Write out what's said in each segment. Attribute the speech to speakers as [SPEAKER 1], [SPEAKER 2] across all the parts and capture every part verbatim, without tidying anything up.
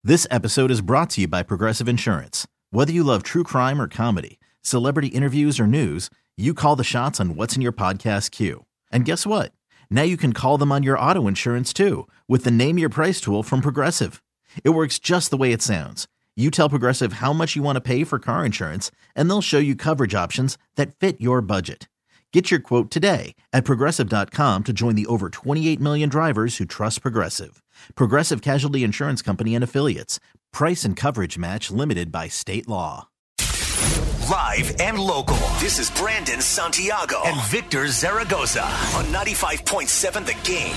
[SPEAKER 1] This episode is brought to you by Progressive Insurance. Whether you love true crime or comedy, celebrity interviews or news, you call the shots on what's in your podcast queue. And guess what? Now you can call them on your auto insurance too with the Name Your Price tool from Progressive. It works just the way it sounds. You tell Progressive how much you want to pay for car insurance, and they'll show you coverage options that fit your budget. Get your quote today at Progressive dot com to join the over twenty-eight million drivers who trust Progressive. Progressive Casualty Insurance Company and Affiliates. Price and coverage match limited by state law.
[SPEAKER 2] Live and local. This is Brandon Santiago and Victor Zaragoza on ninety-five point seven The Game.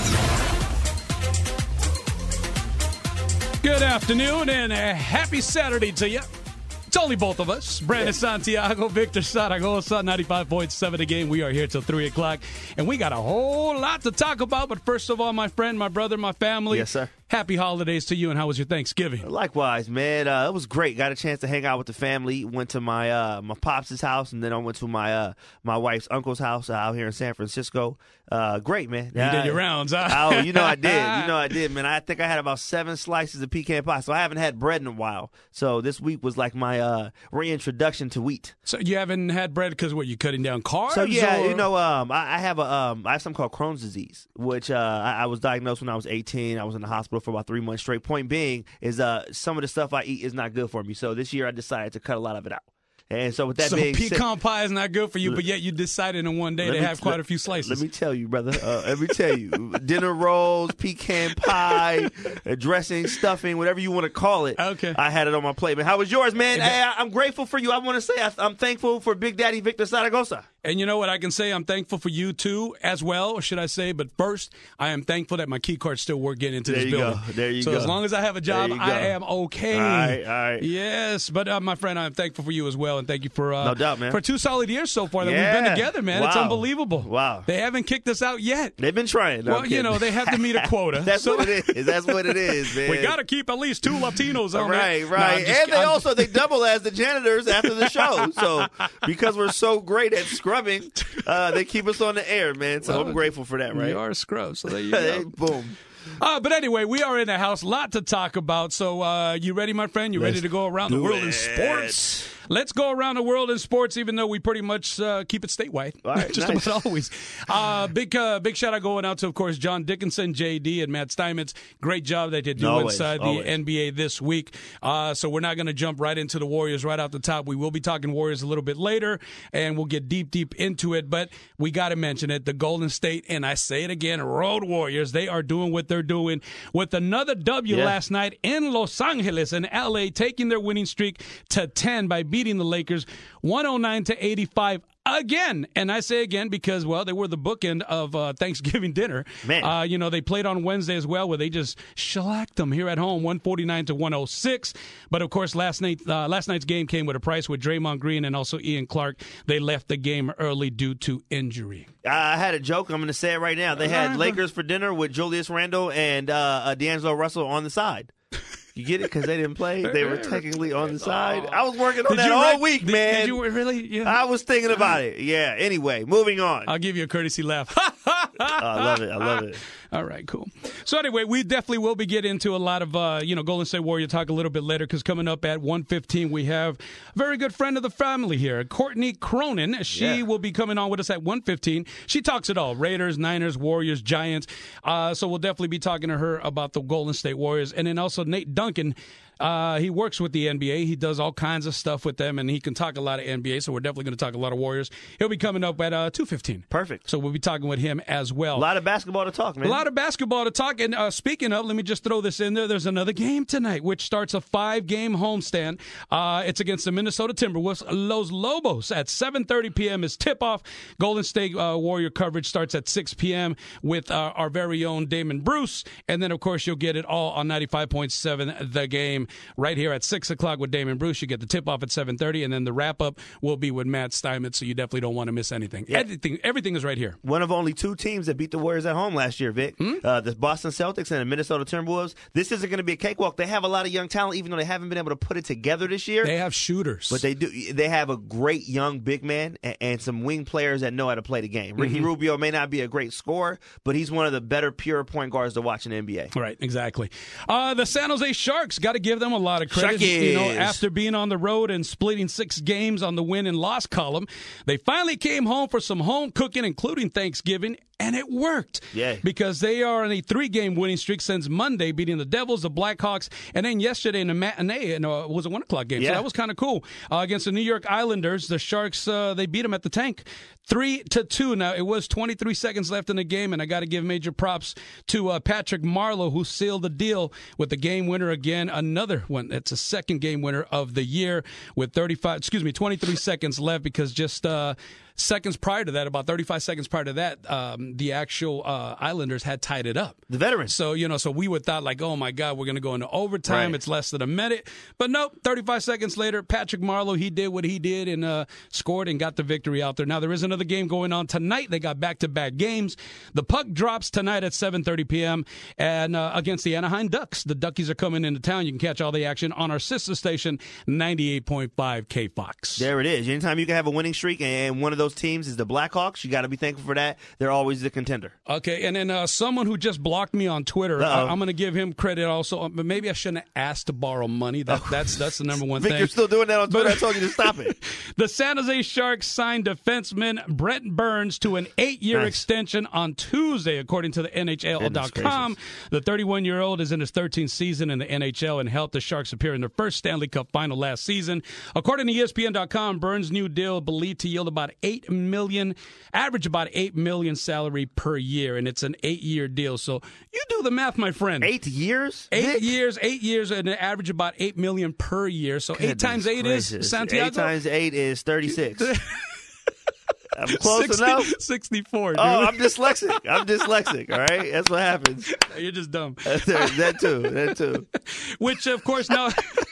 [SPEAKER 3] Good afternoon and a happy Saturday to you. It's only both of us, Brandon Santiago, Victor Zaragoza, ninety-five point seven The Game. We are here till three o'clock, and we got a whole lot to talk about. But first of all, my friend, my brother, my family.
[SPEAKER 4] Yes, sir.
[SPEAKER 3] Happy holidays to you, and how was your Thanksgiving?
[SPEAKER 4] Likewise, man. Uh, it was great. Got a chance to hang out with the family. Went to my uh, my pops' house, and then I went to my uh, my wife's uncle's house uh, out here in San Francisco. Uh, great, man.
[SPEAKER 3] You
[SPEAKER 4] uh,
[SPEAKER 3] did your rounds, huh?
[SPEAKER 4] Oh, you know I did. You know I did, man. I think I had about seven slices of pecan pie, so I haven't had bread in a while. So this week was like my uh, reintroduction to wheat.
[SPEAKER 3] So you haven't had bread because what? You cutting down carbs?
[SPEAKER 4] So yeah,
[SPEAKER 3] or?
[SPEAKER 4] you know, um, I, I have a um, I have something called Crohn's disease, which uh, I, I was diagnosed when I was eighteen. I was in the hospital for about three months straight. Point being is uh, some of the stuff I eat is not good for me. So this year I decided to cut a lot of it out. And so with that
[SPEAKER 3] so
[SPEAKER 4] being
[SPEAKER 3] pecan
[SPEAKER 4] said,
[SPEAKER 3] pie is not good for you, but yet you decided in one day to
[SPEAKER 4] me,
[SPEAKER 3] have quite
[SPEAKER 4] let,
[SPEAKER 3] a few slices.
[SPEAKER 4] Let me tell you, brother. Uh, let me tell you. Dinner rolls, pecan pie, uh, dressing, stuffing, whatever you want to call it.
[SPEAKER 3] Okay.
[SPEAKER 4] I had it on my plate, man. How was yours, man? Hey, I, I'm grateful for you. I want to say I, I'm thankful for Big Daddy Victor Zaragoza.
[SPEAKER 3] And you know what I can say? I'm thankful for you, too, as well, or should I say? But first, I am thankful that my key cards still work getting into
[SPEAKER 4] there
[SPEAKER 3] this
[SPEAKER 4] you
[SPEAKER 3] building.
[SPEAKER 4] Go. There you
[SPEAKER 3] so
[SPEAKER 4] go.
[SPEAKER 3] So as long as I have a job, I am okay.
[SPEAKER 4] All right, all right.
[SPEAKER 3] Yes, but uh, my friend, I'm thankful for you as well, and thank you for uh,
[SPEAKER 4] no doubt, man.
[SPEAKER 3] for two solid years so far that
[SPEAKER 4] yeah.
[SPEAKER 3] we've been together, man.
[SPEAKER 4] Wow.
[SPEAKER 3] It's unbelievable.
[SPEAKER 4] Wow.
[SPEAKER 3] They haven't kicked us out yet.
[SPEAKER 4] They've been trying. No,
[SPEAKER 3] well, you know, they have to meet a quota.
[SPEAKER 4] That's
[SPEAKER 3] so
[SPEAKER 4] what it is. That's what it is, man.
[SPEAKER 3] We got to keep at least two Latinos on
[SPEAKER 4] right,
[SPEAKER 3] there.
[SPEAKER 4] Right,
[SPEAKER 3] no,
[SPEAKER 4] right. And they I'm... also, they double as the janitors after the show. So because we're so great at scrubbing, uh, they keep us on the air, man. So well, I'm grateful for that, right?
[SPEAKER 3] You are a scrub, so there you go.
[SPEAKER 4] Boom.
[SPEAKER 3] Uh, but anyway, we are in the house. Lot to talk about. So uh, you ready, my friend? You
[SPEAKER 4] Let's
[SPEAKER 3] ready to go around the world
[SPEAKER 4] it.
[SPEAKER 3] in sports? Let's go around the world in sports, even though we pretty much uh, keep it statewide.
[SPEAKER 4] All right,
[SPEAKER 3] Just
[SPEAKER 4] nice.
[SPEAKER 3] about always. Uh, big uh, big shout out going out to, of course, John Dickinson, J D, and Matt Steinmetz. Great job they did do
[SPEAKER 4] always,
[SPEAKER 3] inside
[SPEAKER 4] always.
[SPEAKER 3] the N B A this week. Uh, so we're not going to jump right into the Warriors right off the top. We will be talking Warriors a little bit later, and we'll get deep, deep into it. But we got to mention it. The Golden State, and I say it again, Road Warriors, they are doing what they're doing with another W
[SPEAKER 4] yeah.
[SPEAKER 3] last night in Los Angeles and L A, taking their winning streak to ten by beating the Lakers one oh nine to eighty-five again. And I say again because, well, they were the bookend of uh, Thanksgiving dinner.
[SPEAKER 4] Man.
[SPEAKER 3] Uh, you know, they played on Wednesday as well, where they just shellacked them here at home, one forty-nine to one oh six. But, of course, last night uh, last night's game came with a price with Draymond Green and also Ian Clark. They left the game early due to injury.
[SPEAKER 4] I had a joke. I'm going to say it right now. They had Lakers for dinner with Julius Randle and uh, uh, D'Angelo Russell on the side. You get it? Because they didn't play. They were technically on the side. I was working on
[SPEAKER 3] Did
[SPEAKER 4] that all
[SPEAKER 3] re-
[SPEAKER 4] week,
[SPEAKER 3] did,
[SPEAKER 4] man.
[SPEAKER 3] Did you really? Yeah.
[SPEAKER 4] I was thinking about it. Yeah. Anyway, moving on.
[SPEAKER 3] I'll give you a courtesy laugh.
[SPEAKER 4] oh, I love it. I love it.
[SPEAKER 3] All right, cool. So anyway, we definitely will be getting into a lot of, uh, you know, Golden State Warrior talk a little bit later, because coming up at one fifteen, we have a very good friend of the family here, Courtney Cronin. She
[SPEAKER 4] yeah.
[SPEAKER 3] will be coming on with us at one fifteen. She talks it all, Raiders, Niners, Warriors, Giants. Uh, so we'll definitely be talking to her about the Golden State Warriors. And then also Nate Duncan. Uh, he works with the N B A. He does all kinds of stuff with them, and he can talk a lot of N B A, so we're definitely going to talk a lot of Warriors. He'll be coming up at uh, two fifteen.
[SPEAKER 4] Perfect.
[SPEAKER 3] So we'll be talking with him as well.
[SPEAKER 4] A lot of basketball to talk, man.
[SPEAKER 3] A lot of basketball to talk. And uh, speaking of, let me just throw this in there. There's another game tonight, which starts a five-game homestand. Uh, it's against the Minnesota Timberwolves. Los Lobos at seven thirty p.m. is tip-off. Golden State uh, Warrior coverage starts at six p.m. with uh, our very own Damon Bruce. And then, of course, you'll get it all on ninety-five point seven The Game right here at six o'clock with Damon Bruce. You get the tip-off at seven thirty, and then the wrap-up will be with Matt Steinmetz, so you definitely don't want to miss anything.
[SPEAKER 4] Yeah.
[SPEAKER 3] Everything, everything is right here.
[SPEAKER 4] One of only two teams that beat the Warriors at home last year, Vic.
[SPEAKER 3] Hmm?
[SPEAKER 4] Uh, the Boston Celtics and the Minnesota Timberwolves. This isn't going to be a cakewalk. They have a lot of young talent, even though they haven't been able to put it together this year.
[SPEAKER 3] They have shooters.
[SPEAKER 4] But they do. They have a great young big man and, and some wing players that know how to play the game. Ricky
[SPEAKER 3] Mm-hmm.
[SPEAKER 4] Rubio may not be a great scorer, but he's one of the better pure point guards to watch in the N B A.
[SPEAKER 3] Right, exactly. Uh, the San Jose Sharks, got to give them a lot of credit.
[SPEAKER 4] Sharkies.
[SPEAKER 3] You know, after being on the road and splitting six games on the win and loss column, they finally came home for some home cooking, including Thanksgiving. And it worked.
[SPEAKER 4] Yeah.
[SPEAKER 3] Because they are on a three-game winning streak since Monday, beating the Devils, the Blackhawks, and then yesterday in the matinee, and uh, it was a one o'clock game.
[SPEAKER 4] Yeah.
[SPEAKER 3] So that was kind of cool. Uh, against the New York Islanders, the Sharks, uh, they beat them at the tank. Three to two. Now, it was twenty-three seconds left in the game, and I got to give major props to uh, Patrick Marleau, who sealed the deal with the game winner again. Another one. It's a second game winner of the year with thirty-five, excuse me, twenty-three seconds left, because just uh, seconds prior to that, about thirty-five seconds prior to that, um, the actual uh, Islanders had tied it up.
[SPEAKER 4] The veterans.
[SPEAKER 3] So, you know, so we would thought like, oh my God, we're going to go into overtime.
[SPEAKER 4] Right.
[SPEAKER 3] It's less than a minute. But nope, thirty-five seconds later, Patrick Marleau, he did what he did and uh, scored and got the victory out there. Now, there is another game going on tonight. They got back-to-back games. The puck drops tonight at seven thirty p.m. and uh, against the Anaheim Ducks. The Duckies are coming into town. You can catch all the action on our sister station, ninety-eight point five K Fox.
[SPEAKER 4] There it is. Anytime you can have a winning streak and one of those teams is the Blackhawks, you got to be thankful for that. They're always the contender.
[SPEAKER 3] Okay, and then uh, someone who just blocked me on Twitter, I, I'm going to give him credit also. But maybe I shouldn't have asked to borrow money. That, that's that's the number one
[SPEAKER 4] Vic,
[SPEAKER 3] thing.
[SPEAKER 4] you're still doing that on Twitter.
[SPEAKER 3] But-
[SPEAKER 4] I told you to stop it.
[SPEAKER 3] The San Jose Sharks signed defenseman Brent Burns to an eight-year
[SPEAKER 4] Nice.
[SPEAKER 3] extension on Tuesday, according to the N H L dot com. The thirty-one-year-old is in his thirteenth season in the N H L and helped the Sharks appear in their first Stanley Cup final last season. According to E S P N dot com, Burns' new deal believed to yield about eight million dollars, average about eight million dollars salary per year, and it's an eight-year deal. So you do the math, my friend.
[SPEAKER 4] Eight years?
[SPEAKER 3] Eight
[SPEAKER 4] Vic?
[SPEAKER 3] years, eight years, and an average about eight million per year. So eight
[SPEAKER 4] Goodness
[SPEAKER 3] times eight
[SPEAKER 4] gracious.
[SPEAKER 3] is Santiago.
[SPEAKER 4] Eight times eight is thirty-six. I'm close
[SPEAKER 3] sixty,
[SPEAKER 4] enough.
[SPEAKER 3] sixty-four, dude.
[SPEAKER 4] Oh, I'm dyslexic. I'm dyslexic. All right, that's what happens.
[SPEAKER 3] You're just dumb.
[SPEAKER 4] That too. That too.
[SPEAKER 3] Which, of course, now.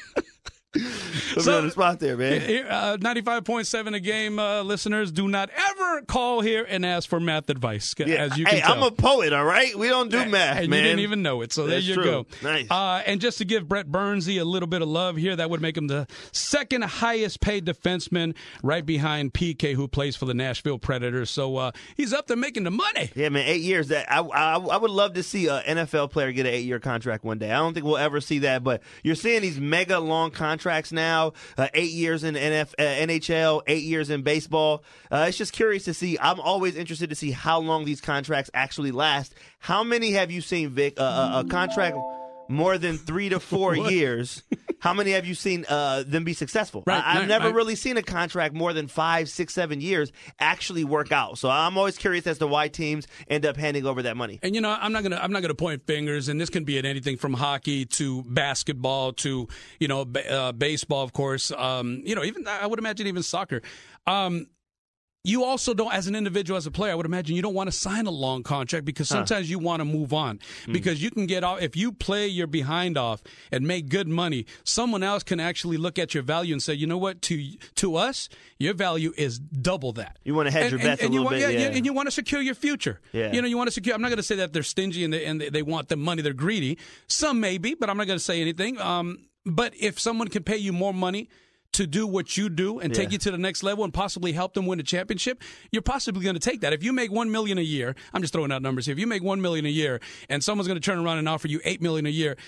[SPEAKER 4] Put me on the spot there, man.
[SPEAKER 3] Here, uh, ninety-five point seven a game, uh, listeners, do not ever call here and ask for math advice,
[SPEAKER 4] Yeah.
[SPEAKER 3] as you can
[SPEAKER 4] Hey,
[SPEAKER 3] tell.
[SPEAKER 4] I'm a poet, all right? We don't do math,
[SPEAKER 3] and
[SPEAKER 4] man.
[SPEAKER 3] you didn't even know it, so
[SPEAKER 4] That's
[SPEAKER 3] there you
[SPEAKER 4] true.
[SPEAKER 3] go.
[SPEAKER 4] Nice.
[SPEAKER 3] Uh, and just to give Brett Burnsy a little bit of love here, that would make him the second highest paid defenseman, right behind P K, who plays for the Nashville Predators. So uh, he's up there making the money.
[SPEAKER 4] Yeah, man, eight years. That I, I I would love to see an N F L player get an eight-year contract one day. I don't think we'll ever see that, but you're seeing these mega long contracts now. Uh, eight years in N F, uh, N H L, eight years in baseball. Uh, it's just curious to see. I'm always interested to see how long these contracts actually last. How many have you seen, Vic? Uh, a, a contract more than three to four years. How many have you seen uh, them be successful?
[SPEAKER 3] Right,
[SPEAKER 4] I, I've
[SPEAKER 3] right,
[SPEAKER 4] never
[SPEAKER 3] right.
[SPEAKER 4] really seen a contract more than five, six, seven years actually work out. So I'm always curious as to why teams end up handing over that money.
[SPEAKER 3] And you know, I'm not gonna I'm not gonna point fingers, and this can be at anything from hockey to basketball to you know ba- uh, baseball, of course. Um, you know, even I would imagine even soccer. Um, You also don't, as an individual, as a player, I would imagine you don't want to sign a long contract because sometimes huh. you want to move on. Hmm. Because you can get off, if you play your behind off and make good money, someone else can actually look at your value and say, you know what, to to us, your value is double that.
[SPEAKER 4] You want to hedge
[SPEAKER 3] and,
[SPEAKER 4] your bets
[SPEAKER 3] and, and
[SPEAKER 4] a little
[SPEAKER 3] you want,
[SPEAKER 4] bit.
[SPEAKER 3] Yeah,
[SPEAKER 4] yeah.
[SPEAKER 3] and you want to secure your future.
[SPEAKER 4] Yeah.
[SPEAKER 3] You know, you want to secure, I'm not going to say that they're stingy and they, and they want the money, they're greedy. Some may be, but I'm not going to say anything. Um, but if someone can pay you more money to do what you do and
[SPEAKER 4] yeah.
[SPEAKER 3] take you to the next level and possibly help them win a championship, you're possibly going to take that. If you make one million dollars a year, I'm just throwing out numbers here. If you make one million dollars a year and someone's going to turn around and offer you eight million dollars a year,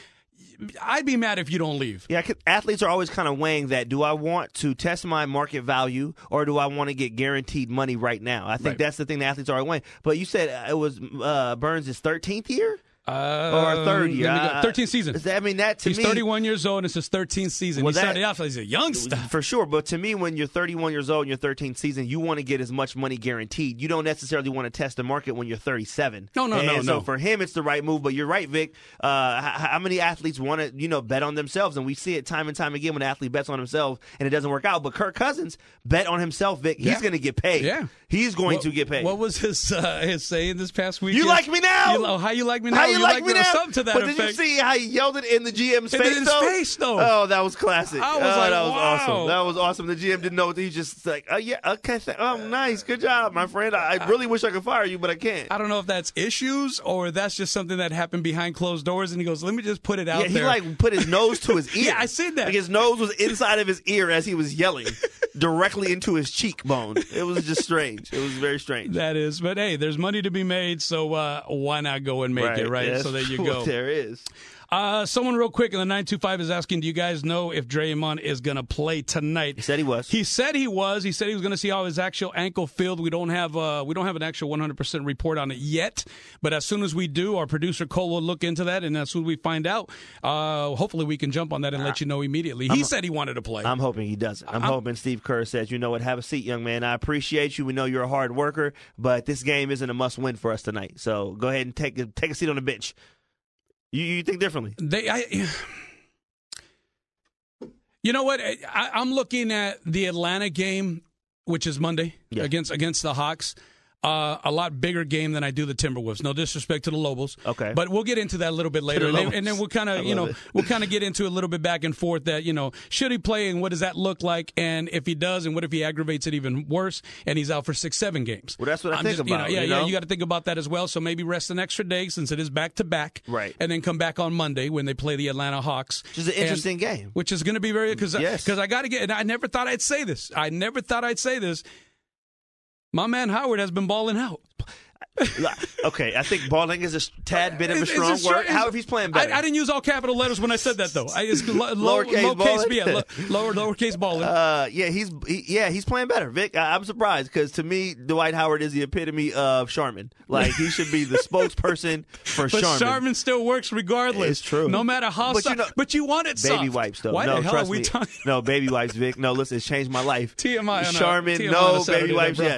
[SPEAKER 3] I'd be mad if you don't leave.
[SPEAKER 4] Yeah, athletes are always kind of weighing that. Do I want to test my market value or do I want to get guaranteed money right now? I think
[SPEAKER 3] right.
[SPEAKER 4] that's the thing that athletes are weighing. But you said it was uh, Burns' thirteenth year?
[SPEAKER 3] Uh,
[SPEAKER 4] or third year.
[SPEAKER 3] Uh, thirteenth season.
[SPEAKER 4] I mean, that to
[SPEAKER 3] He's
[SPEAKER 4] me,
[SPEAKER 3] thirty-one years old, and it's his thirteenth season.
[SPEAKER 4] Well,
[SPEAKER 3] he
[SPEAKER 4] that,
[SPEAKER 3] started off as a youngster.
[SPEAKER 4] For sure. But to me, when you're thirty-one years old in your thirteenth season, you want to get as much money guaranteed. You don't necessarily want to test the market when you're thirty-seven.
[SPEAKER 3] No, no,
[SPEAKER 4] and
[SPEAKER 3] no,
[SPEAKER 4] so
[SPEAKER 3] no.
[SPEAKER 4] for him, it's the right move. But you're right, Vic. Uh, how, how many athletes want to, you know, bet on themselves? And we see it time and time again when an athlete bets on himself and it doesn't work out. But Kirk Cousins bet on himself, Vic. He's
[SPEAKER 3] Yeah.
[SPEAKER 4] going to get paid.
[SPEAKER 3] Yeah.
[SPEAKER 4] He's going
[SPEAKER 3] what,
[SPEAKER 4] to get paid.
[SPEAKER 3] What was his uh, his saying this past week?
[SPEAKER 4] You like me now?
[SPEAKER 3] You, oh, how you like me now?
[SPEAKER 4] How you, like, me now?
[SPEAKER 3] Something to that
[SPEAKER 4] but
[SPEAKER 3] effect.
[SPEAKER 4] did you see how he yelled it in the G M's
[SPEAKER 3] In
[SPEAKER 4] face?
[SPEAKER 3] his
[SPEAKER 4] though?
[SPEAKER 3] face, though.
[SPEAKER 4] Oh, that was classic.
[SPEAKER 3] I was
[SPEAKER 4] oh,
[SPEAKER 3] like,
[SPEAKER 4] that was
[SPEAKER 3] wow.
[SPEAKER 4] awesome. That was awesome. The G M didn't know what he was just like, oh yeah, okay, th- oh nice, good job, my friend. I, I really wish I could fire you, but I can't.
[SPEAKER 3] I don't know if that's issues or that's just something that happened behind closed doors. And he goes, "Let me just put it out
[SPEAKER 4] yeah, he
[SPEAKER 3] there."
[SPEAKER 4] like put his nose to his ear.
[SPEAKER 3] Yeah, I seen that.
[SPEAKER 4] Like his nose was inside of his ear as he was yelling directly into his cheekbone. It was just strange. It was very strange.
[SPEAKER 3] That is, but hey, there's money to be made, so uh, why not go and make
[SPEAKER 4] right.
[SPEAKER 3] it, right?
[SPEAKER 4] Yeah,
[SPEAKER 3] so there you
[SPEAKER 4] true.
[SPEAKER 3] go.
[SPEAKER 4] There is.
[SPEAKER 3] Uh, someone real quick in the nine two five is asking, do you guys know if Draymond is going to play tonight?
[SPEAKER 4] He said he was.
[SPEAKER 3] He said he was. He said he was going to see how his actual ankle felt. We don't have uh, we don't have an actual one hundred percent report on it yet. But as soon as we do, our producer Cole will look into that. And as soon as we find out, uh, hopefully we can jump on that and let you know immediately. He I'm, said he wanted to play.
[SPEAKER 4] I'm hoping he doesn't. I'm, I'm hoping Steve Kerr says, you know what, have a seat, young man. I appreciate you. We know you're a hard worker, but this game isn't a must-win for us tonight. So go ahead and take a, take a seat on the bench. You, you think differently?
[SPEAKER 3] They, I, you know what? I, I'm looking at the Atlanta game, which is Monday yeah. against against the Hawks. Uh, a lot bigger game than I do the Timberwolves. No disrespect to the Lobos.
[SPEAKER 4] Okay.
[SPEAKER 3] But we'll get into that a little bit later. And then, and then we'll kind of, you know,
[SPEAKER 4] it.
[SPEAKER 3] we'll kind of get into a little bit back and forth that, you know, should he play and what does that look like? And if he does, and what if he aggravates it even worse and he's out for six, seven games?
[SPEAKER 4] Well, that's what I
[SPEAKER 3] I'm
[SPEAKER 4] think
[SPEAKER 3] just,
[SPEAKER 4] about.
[SPEAKER 3] You know, yeah,
[SPEAKER 4] you know?
[SPEAKER 3] yeah, you got to think about that as well. So maybe rest an extra day since it is back to back.
[SPEAKER 4] Right.
[SPEAKER 3] And then come back on Monday when they play the Atlanta Hawks.
[SPEAKER 4] Which is an interesting
[SPEAKER 3] and,
[SPEAKER 4] game.
[SPEAKER 3] Which is going to be very, because
[SPEAKER 4] yes.
[SPEAKER 3] I, I got to get, and I never thought I'd say this. I never thought I'd say this. My man Howard has been balling out.
[SPEAKER 4] Okay, I think balling is a tad bit of a
[SPEAKER 3] It's-
[SPEAKER 4] strong
[SPEAKER 3] it's a
[SPEAKER 4] word.
[SPEAKER 3] str-
[SPEAKER 4] How if he's playing better?
[SPEAKER 3] I, I didn't use all capital letters when I said that, though. I, it's lo, lo,
[SPEAKER 4] Lowercase
[SPEAKER 3] lowercase,
[SPEAKER 4] balling?
[SPEAKER 3] yeah, lo, lower lowercase balling.
[SPEAKER 4] Uh, yeah, he's he, yeah he's playing better, Vic. I, I'm surprised because to me, Dwight Howard is the epitome of Charmin. Like he should be the spokesperson for
[SPEAKER 3] but
[SPEAKER 4] Charmin.
[SPEAKER 3] Charmin still works regardless.
[SPEAKER 4] It's true.
[SPEAKER 3] No matter how
[SPEAKER 4] But
[SPEAKER 3] soft.
[SPEAKER 4] you know-
[SPEAKER 3] but you want it soft.
[SPEAKER 4] Baby wipes, though.
[SPEAKER 3] Why
[SPEAKER 4] no,
[SPEAKER 3] the hell
[SPEAKER 4] trust
[SPEAKER 3] are we
[SPEAKER 4] me.
[SPEAKER 3] talking?
[SPEAKER 4] No, baby wipes, Vic. No, listen, it's changed my life.
[SPEAKER 3] T M I on a-
[SPEAKER 4] Charmin,
[SPEAKER 3] T M I on a
[SPEAKER 4] no,
[SPEAKER 3] Saturday
[SPEAKER 4] baby
[SPEAKER 3] night,
[SPEAKER 4] wipes,
[SPEAKER 3] bro.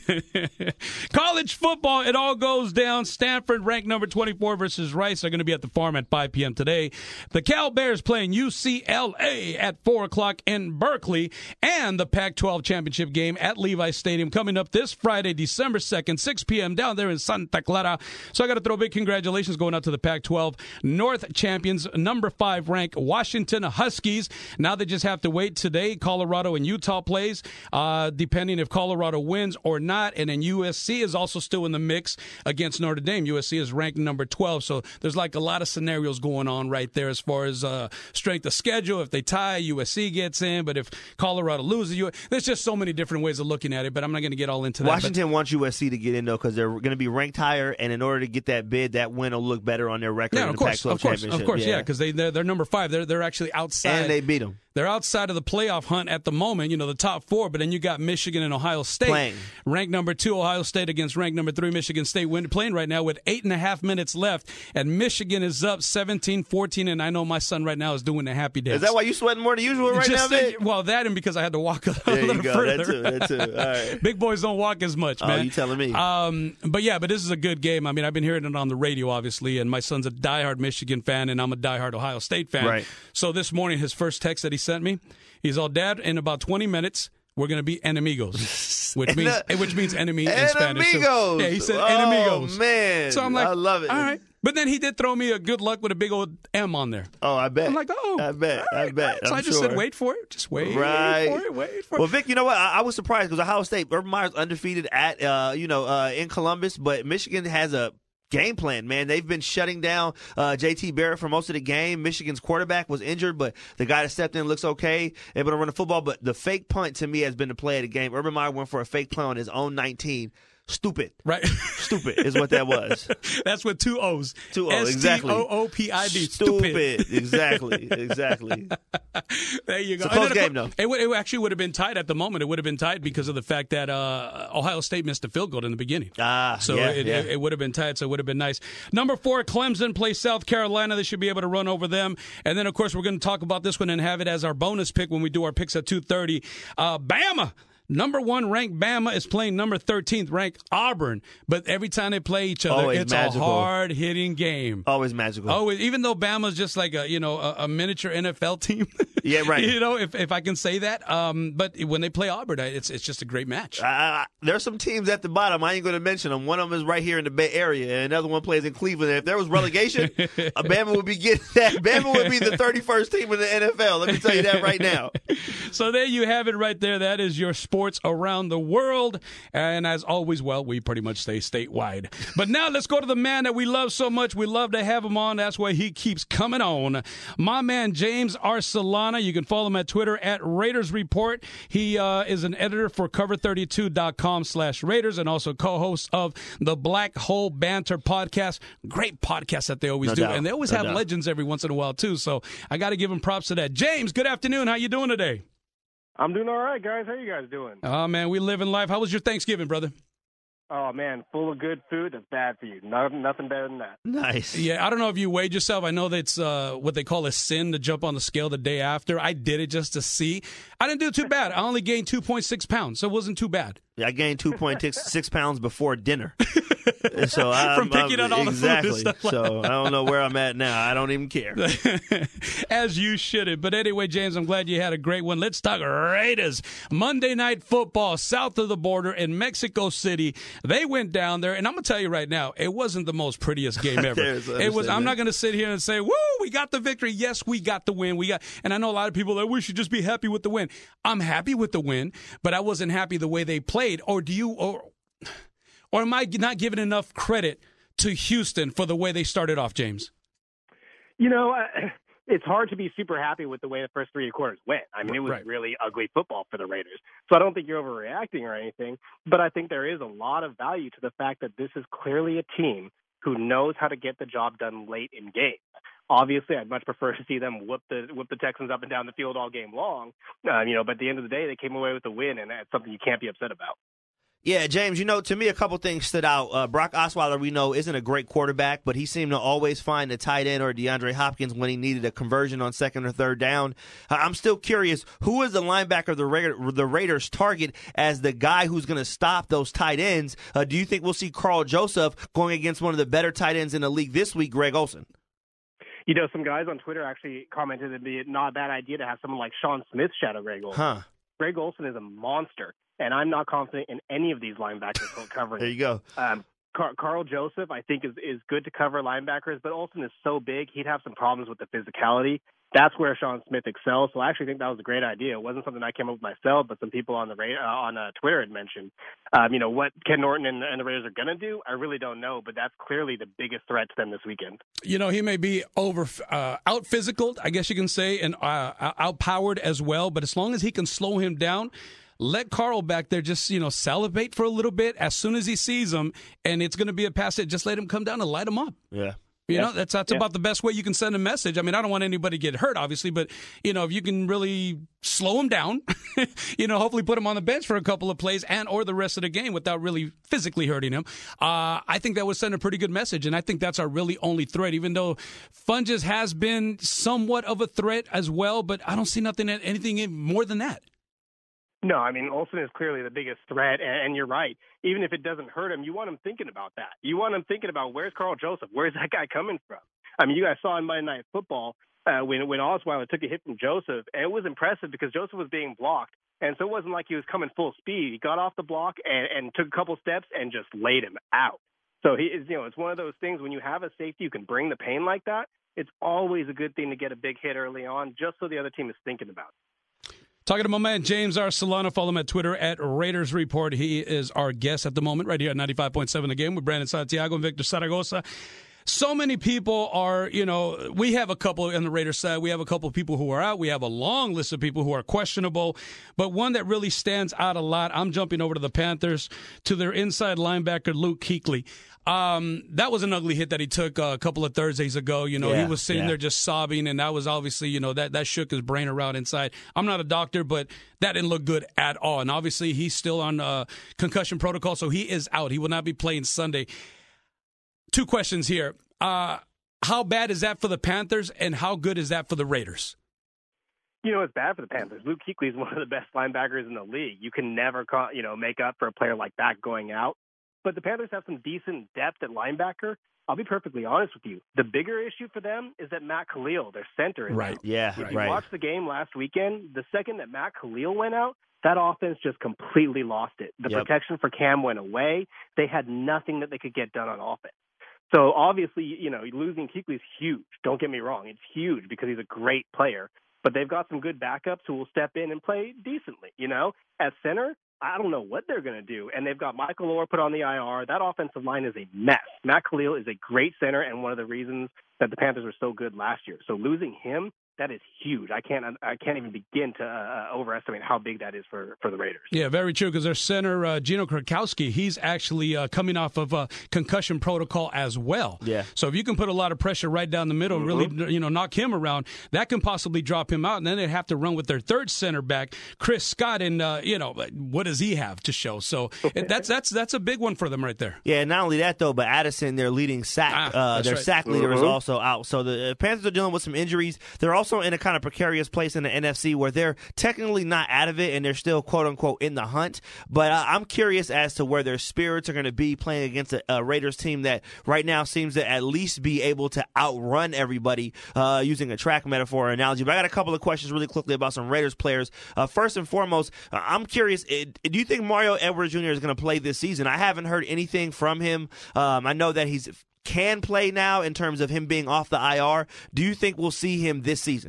[SPEAKER 4] yes.
[SPEAKER 3] College football, it all goes down. Stanford, ranked number twenty-four, versus Rice. They're going to be at the Farm at five p.m. today. The Cal Bears playing U C L A at four o'clock in Berkeley. And the Pac twelve championship game at Levi Stadium coming up this Friday, December second, six p.m. down there in Santa Clara. So I got to throw big congratulations going out to the Pac twelve North champions, number five ranked Washington Huskies. Now they just have to wait today. Colorado and Utah plays, uh, depending if Colorado wins or not. And then U S C is also still in the mix against Notre Dame. U S C is ranked number twelve. So there's like a lot of scenarios going on right there as far as uh, strength of schedule. If they tie, U S C gets in. But if Colorado loses, U- there's just so many different ways of looking at it. But I'm not going to get all into that.
[SPEAKER 4] Washington wants U S C to get in, though, because they're going to be ranked higher. And in order to get that bid, that win will look better on their record
[SPEAKER 3] Yeah,
[SPEAKER 4] in
[SPEAKER 3] of
[SPEAKER 4] the
[SPEAKER 3] course,
[SPEAKER 4] Pac twelve
[SPEAKER 3] of course,
[SPEAKER 4] championship.
[SPEAKER 3] of course, yeah,
[SPEAKER 4] yeah,
[SPEAKER 3] because they they're, they're number five. They're they're actually outside,
[SPEAKER 4] and they beat them.
[SPEAKER 3] They're outside of the playoff hunt at the moment. You know, the top four. But then you got Michigan and Ohio State
[SPEAKER 4] Playing.
[SPEAKER 3] ranked number two. Ohio State against ranked number three Michigan State. Win, playing right now with eight and a half minutes left, and Michigan is up seventeen fourteen. And I know my son right now is doing a happy dance.
[SPEAKER 4] Is that why you sweating more than usual right
[SPEAKER 3] Just
[SPEAKER 4] now,
[SPEAKER 3] think-
[SPEAKER 4] Vic?
[SPEAKER 3] well, that and because I had to walk a
[SPEAKER 4] There
[SPEAKER 3] little
[SPEAKER 4] you go.
[SPEAKER 3] further.
[SPEAKER 4] That too. That too. All right.
[SPEAKER 3] Big boys don't walk as much,
[SPEAKER 4] Oh,
[SPEAKER 3] man.
[SPEAKER 4] you telling me?
[SPEAKER 3] Um, but yeah, but this is a good game. I mean, I've been hearing it on the radio, obviously, and my son's a diehard Michigan fan, and I'm a diehard Ohio State fan.
[SPEAKER 4] Right.
[SPEAKER 3] So this morning, his first text that he sent me, he's all, Dad, in about twenty minutes, we're going to be enemigos, which means which means enemy in Spanish. So,
[SPEAKER 4] Enemigos.
[SPEAKER 3] yeah, he said
[SPEAKER 4] Oh,
[SPEAKER 3] enemigos.
[SPEAKER 4] man.
[SPEAKER 3] So I'm like,
[SPEAKER 4] I love it.
[SPEAKER 3] All right. But then he did throw me a good luck with a big old M on there.
[SPEAKER 4] Oh, I bet.
[SPEAKER 3] I'm like, oh,
[SPEAKER 4] I bet.
[SPEAKER 3] all right,
[SPEAKER 4] I bet.
[SPEAKER 3] all right. So
[SPEAKER 4] I'm
[SPEAKER 3] I just
[SPEAKER 4] sure.
[SPEAKER 3] said, wait for it. Just wait,
[SPEAKER 4] Right.
[SPEAKER 3] wait for it. Wait for it.
[SPEAKER 4] Well, Vic, you know what? I, I was surprised because Ohio State, Urban Meyer's undefeated at, uh, you know, uh, in Columbus, but Michigan has a game plan, man. They've been shutting down uh, J T Barrett for most of the game. Michigan's quarterback was injured, but the guy that stepped in looks okay, able to run the football. But the fake punt to me has been the play of the game. Urban Meyer went for a fake punt on his own nineteen. Stupid.
[SPEAKER 3] Right.
[SPEAKER 4] Stupid is what that was.
[SPEAKER 3] That's with two O's.
[SPEAKER 4] Two O's, exactly.
[SPEAKER 3] S T O O P I D.
[SPEAKER 4] Stupid. Exactly. Exactly.
[SPEAKER 3] There you go.
[SPEAKER 4] It's a close
[SPEAKER 3] And then,
[SPEAKER 4] game, though.
[SPEAKER 3] It, would, it actually would have been tied at the moment. It would have been tied because of the fact that uh, Ohio State missed a field goal in the beginning.
[SPEAKER 4] Ah,
[SPEAKER 3] so
[SPEAKER 4] yeah,
[SPEAKER 3] it,
[SPEAKER 4] yeah.
[SPEAKER 3] it, it would have been tied, so it would have been nice. Number four, Clemson plays South Carolina. They should be able to run over them. And then, of course, we're going to talk about this one and have it as our bonus pick when we do our picks at two thirty. Uh, Bama. Number one ranked Bama is playing number thirteenth ranked Auburn. But every time they play each other,
[SPEAKER 4] Always
[SPEAKER 3] it's
[SPEAKER 4] magical.
[SPEAKER 3] a hard-hitting game.
[SPEAKER 4] Always magical.
[SPEAKER 3] Oh, even though Bama's just like a you know a, a miniature N F L team.
[SPEAKER 4] Yeah, right.
[SPEAKER 3] You know, if if I can say that. Um, but when they play Auburn, it's it's just a great match.
[SPEAKER 4] I, I, there's some teams at the bottom. I ain't going to mention them. One of them is right here in the Bay Area, and another one plays in Cleveland. If there was relegation, uh, Bama would be getting that. Bama would be the thirty-first team in the N F L. Let me tell you that right now.
[SPEAKER 3] So there you have it right there. That is your sports around the world. And as always, well, we pretty much stay statewide. But now let's go to the man that we love so much. We love to have him on. That's why he keeps coming on. My man, James Arcelana. You can follow him at Twitter at Raiders Report. He uh, is an editor for cover thirty-two dot com slash Raiders and also co-host of the Black Hole Banter podcast. Great podcast that they always
[SPEAKER 4] No
[SPEAKER 3] do.
[SPEAKER 4] doubt.
[SPEAKER 3] And they always
[SPEAKER 4] No
[SPEAKER 3] have
[SPEAKER 4] doubt.
[SPEAKER 3] legends every once in a while, too. So I got to give him props to that. James, good afternoon. How you doing today?
[SPEAKER 5] I'm doing all right, guys. How you guys doing?
[SPEAKER 3] Oh, man, we live in life. How was your Thanksgiving, brother?
[SPEAKER 5] Oh, man, full of good food that's bad for you. No, nothing better than that.
[SPEAKER 4] Nice.
[SPEAKER 3] Yeah, I don't know if you weighed yourself. I know that's uh, what they call a sin to jump on the scale the day after. I did it just to see. I didn't do too bad. I only gained two point six pounds, so it wasn't too bad.
[SPEAKER 4] I gained two point six pounds before dinner. So I'm,
[SPEAKER 3] From picking
[SPEAKER 4] I'm,
[SPEAKER 3] on all the food and
[SPEAKER 4] exactly.
[SPEAKER 3] stuff like
[SPEAKER 4] So I don't know where I'm at now. I don't even care.
[SPEAKER 3] As you shouldn't. But anyway, James, I'm glad you had a great one. Let's talk Raiders. Monday Night Football, south of the border in Mexico City. They went down there, and I'm going to tell you right now, it wasn't the most prettiest game ever.
[SPEAKER 4] There's- I
[SPEAKER 3] It was.
[SPEAKER 4] understand
[SPEAKER 3] I'm
[SPEAKER 4] that.
[SPEAKER 3] not going to sit here and say, "Woo, we got the victory." Yes, we got the win. We got, and I know a lot of people that we should just be happy with the win. I'm happy with the win, but I wasn't happy the way they played. Or do you, or, or am I not giving enough credit to Houston for the way they started off, James?
[SPEAKER 5] You know, uh, it's hard to be super happy with the way the first three quarters went. I mean, it was
[SPEAKER 3] Right.
[SPEAKER 5] really ugly football for the Raiders. So I don't think you're overreacting or anything, but I think there is a lot of value to the fact that this is clearly a team who knows how to get the job done late in games. Obviously, I'd much prefer to see them whip the whip the Texans up and down the field all game long. Um, you know, but at the end of the day, they came away with a win, and that's something you can't be upset about.
[SPEAKER 4] Yeah, James, you know, to me, a couple things stood out. Uh, Brock Osweiler, we know, isn't a great quarterback, but he seemed to always find a tight end or DeAndre Hopkins when he needed a conversion on second or third down. Uh, I'm still curious, who is the linebacker of the, Ra- the Raiders target as the guy who's going to stop those tight ends? Uh, do you think we'll see Carl Joseph going against one of the better tight ends in the league this week, Greg Olsen?
[SPEAKER 5] You know, some guys on Twitter actually commented it'd be not a bad idea to have someone like Sean Smith shadow Greg Olsen.
[SPEAKER 4] Huh.
[SPEAKER 5] Greg Olsen is a monster, and I'm not confident in any of these linebackers covering.
[SPEAKER 4] There you go.
[SPEAKER 5] Um, Car- Carl Joseph, I think, is, is good to cover linebackers, but Olsen is so big, he'd have some problems with the physicality. That's where Sean Smith excels. So I actually think that was a great idea. It wasn't something I came up with myself, but some people on the ra- uh, on uh, Twitter had mentioned. Um, you know, what Ken Norton and, and the Raiders are going to do, I really don't know, but that's clearly the biggest threat to them this weekend.
[SPEAKER 3] You know, he may be over uh, out physical, I guess you can say, and uh, outpowered as well. But as long as he can slow him down, let Carl back there just, you know, salivate for a little bit as soon as he sees him, and it's going to be a pass that just let him come down and light him up.
[SPEAKER 4] Yeah.
[SPEAKER 3] You
[SPEAKER 5] Yeah.
[SPEAKER 3] know, that's that's
[SPEAKER 5] Yeah.
[SPEAKER 3] about the best way you can send a message. I mean, I don't want anybody to get hurt, obviously, but, you know, if you can really slow him down, you know, hopefully put him on the bench for a couple of plays and or the rest of the game without really physically hurting him, uh, I think that would send a pretty good message. And I think that's our really only threat, even though Funges has been somewhat of a threat as well, but I don't see nothing, anything more than that.
[SPEAKER 5] No, I mean, Olsen is clearly the biggest threat, and, and you're right. Even if it doesn't hurt him, you want him thinking about that. You want him thinking about, where's Carl Joseph? Where's that guy coming from? I mean, you guys saw in Monday Night Football uh, when, when Osweiler took a hit from Joseph, and it was impressive because Joseph was being blocked, and so it wasn't like he was coming full speed. He got off the block and, and took a couple steps and just laid him out. So he is, you know, it's one of those things when you have a safety who can bring the pain like that, it's always a good thing to get a big hit early on just so the other team is thinking about it.
[SPEAKER 3] Talking to my man, James Arcelana. Follow him at Twitter at Raiders Report. He is our guest at the moment right here at ninety-five point seven The Game with Brandon Santiago and Victor Zaragoza. So many people are, you know, we have a couple on the Raiders side. We have a couple of people who are out. We have a long list of people who are questionable. But one that really stands out a lot, I'm jumping over to the Panthers, to their inside linebacker, Luke Kuechly. Um, that was an ugly hit that he took uh, a couple of Thursdays ago. You know,
[SPEAKER 4] Yeah,
[SPEAKER 3] he was sitting
[SPEAKER 4] yeah.
[SPEAKER 3] there just sobbing, and that was obviously, you know, that, that shook his brain around inside. I'm not a doctor, but that didn't look good at all. And obviously, he's still on uh, concussion protocol, so he is out. He will not be playing Sunday. Two questions here. Uh, how bad is that for the Panthers, and how good is that for the Raiders?
[SPEAKER 5] You know, it's bad for the Panthers. Luke Kuechly is one of the best linebackers in the league. You can never, call, you know, make up for a player like that going out. But the Panthers have some decent depth at linebacker. I'll be perfectly honest with you. The bigger issue for them is that Matt Khalil, their center, is
[SPEAKER 3] Right.
[SPEAKER 5] out.
[SPEAKER 4] Yeah,
[SPEAKER 5] If you
[SPEAKER 4] right.
[SPEAKER 5] watched the game last weekend, the second that Matt Khalil went out, that offense just completely lost it. The
[SPEAKER 4] Yep.
[SPEAKER 5] protection for Cam went away. They had nothing that they could get done on offense. So obviously, you know, losing Kuechly is huge. Don't get me wrong. It's huge because he's a great player. But they've got some good backups who will step in and play decently, you know. At center, I don't know what they're going to do. And they've got Michael Orr put on the I R. That offensive line is a mess. Matt Khalil is a great center and one of the reasons that the Panthers were so good last year. So losing him, that is huge. I can't I can't even begin to uh, overestimate how big that is for, for the Raiders.
[SPEAKER 3] Yeah, very true, because their center, uh, Gino Krakowski, he's actually uh, coming off of a concussion protocol as well.
[SPEAKER 4] Yeah.
[SPEAKER 3] So if you can put a lot of pressure right down the middle, mm-hmm. really, you know, knock him around, that can possibly drop him out. And then they'd have to run with their third center back, Chris Scott, and, uh, you know, what does he have to show? So that's that's that's a big one for them right there.
[SPEAKER 4] Yeah, not only that, though, but Addison, their leading sack,
[SPEAKER 3] ah,
[SPEAKER 4] uh, their
[SPEAKER 3] right.
[SPEAKER 4] sack leader,
[SPEAKER 5] mm-hmm.
[SPEAKER 4] is also out. So the Panthers are dealing with some injuries. They're also in a kind of precarious place in the N F C where they're technically not out of it and they're still, quote unquote, in the hunt. But uh, I'm curious as to where their spirits are going to be playing against a, a Raiders team that right now seems to at least be able to outrun everybody, uh, using a track metaphor or analogy. But I got a couple of questions really quickly about some Raiders players. Uh, first and foremost, uh, I'm curious, it, do you think Mario Edwards Junior is going to play this season? I haven't heard anything from him. Um, I know that he's can play now in terms of him being off the I R. Do you think we'll see him this season?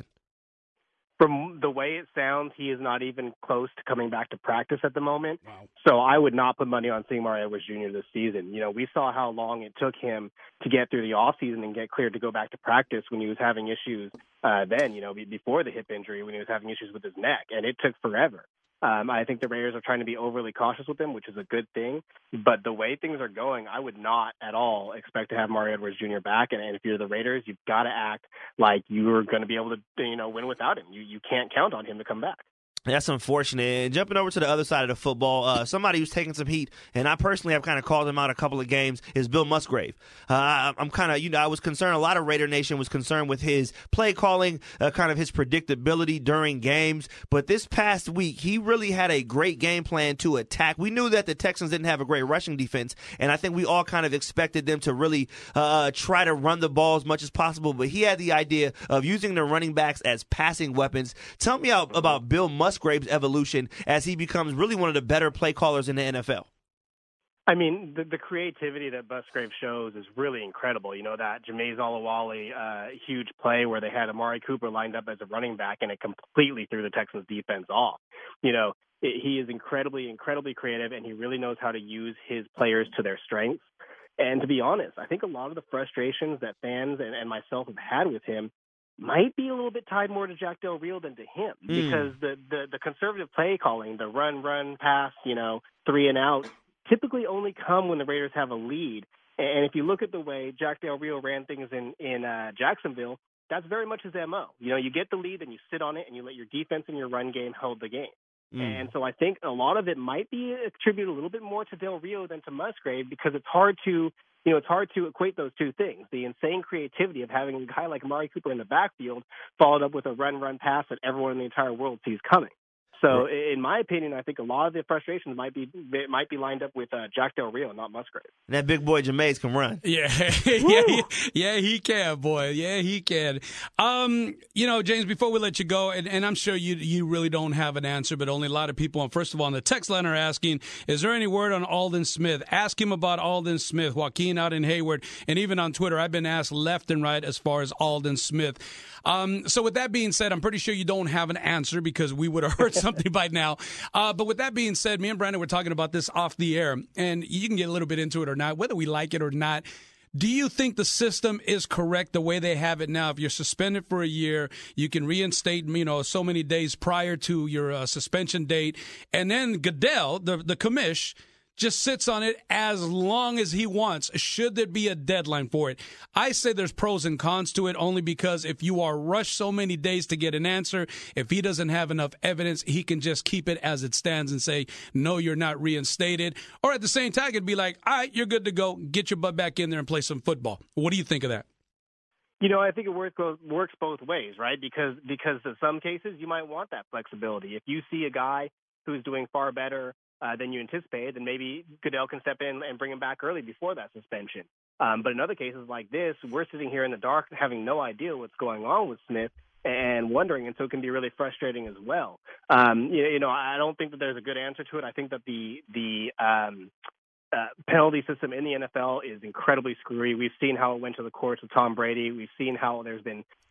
[SPEAKER 5] From the way it sounds, he is not even close to coming back to practice at the moment.
[SPEAKER 3] Wow.
[SPEAKER 5] So I would not put money on seeing Mario Edwards Junior this season. You know, we saw how long it took him to get through the offseason and get cleared to go back to practice when he was having issues uh, then, you know, before the hip injury, when he was having issues with his neck. And it took forever. Um, I think the Raiders are trying to be overly cautious with him, which is a good thing. But the way things are going, I would not at all expect to have Mario Edwards Junior back. And, and if you're the Raiders, you've got to act like you're going to be able to, you know, win without him. You you can't count on him to come back.
[SPEAKER 4] That's unfortunate. And jumping over to the other side of the football, uh, somebody who's taking some heat, and I personally have kind of called him out a couple of games, is Bill Musgrave. Uh, I'm kind of, you know, I was concerned, a lot of Raider Nation was concerned with his play calling, uh, kind of his predictability during games. But this past week, he really had a great game plan to attack. We knew that the Texans didn't have a great rushing defense, and I think we all kind of expected them to really uh, try to run the ball as much as possible. But he had the idea of using the running backs as passing weapons. Tell me out about Bill Musgrave. Musgrave's evolution as he becomes really one of the better play callers in the N F L.
[SPEAKER 5] I mean, the, the creativity that Musgrave shows is really incredible. You know, that Jameis Olawale uh, huge play where they had Amari Cooper lined up as a running back and it completely threw the Texans defense off. You know, it, he is incredibly, incredibly creative, and he really knows how to use his players to their strengths. And to be honest, I think a lot of the frustrations that fans and, and myself have had with him might be a little bit tied more to Jack Del Rio than to him, mm. because the, the, the conservative play calling, the run, run, pass, you know, three and out, typically only come when the Raiders have a lead. And if you look at the way Jack Del Rio ran things in, in uh, Jacksonville, that's very much his M O. You know, you get the lead and you sit on it and you let your defense and your run game hold the game. Mm. And so I think a lot of it might be attributed a little bit more to Del Rio than to Musgrave, because it's hard to You know, it's hard to equate those two things. The insane creativity of having a guy like Amari Cooper in the backfield followed up with a run-run pass that everyone in the entire world sees coming. So, in my opinion, I think a lot of the frustrations might be might be lined up with uh, Jack Del Rio, not Musgrave.
[SPEAKER 4] And that big boy Jameis can run.
[SPEAKER 3] Yeah, yeah, yeah, he can, boy. Yeah, he can. Um, you know, James, before we let you go, and, and I'm sure you you really don't have an answer, but only a lot of people, on, first of all, on the text line are asking, is there any word on Aldon Smith? Ask him about Aldon Smith, Joaquin out in Hayward, and even on Twitter, I've been asked left and right as far as Aldon Smith. Um, so with that being said, I'm pretty sure you don't have an answer, because we would have heard something by now. Uh, but with that being said, me and Brandon were talking about this off the air, and you can get a little bit into it or not, whether we like it or not. Do you think the system is correct the way they have it now? If you're suspended for a year, you can reinstate, you know, so many days prior to your uh, suspension date, and then Goodell, the the commish, just sits on it as long as he wants. Should there be a deadline for it? I say there's pros and cons to it, only because if you are rushed so many days to get an answer, if he doesn't have enough evidence, he can just keep it as it stands and say, no, you're not reinstated. Or at the same time, it'd be like, all right, you're good to go. Get your butt back in there and play some football. What do you think of that?
[SPEAKER 5] You know, I think it works both, works both ways, right? Because because in some cases, you might want that flexibility. If you see a guy who's doing far better Uh, than you anticipated, then maybe Goodell can step in and bring him back early before that suspension. Um, but in other cases like this, we're sitting here in the dark having no idea what's going on with Smith and wondering, and so it can be really frustrating as well. Um, you, you know, I don't think that there's a good answer to it. I think that the the um, uh, penalty system in the N F L is incredibly screwy. We've seen how it went to the courts with Tom Brady. We've seen how there's been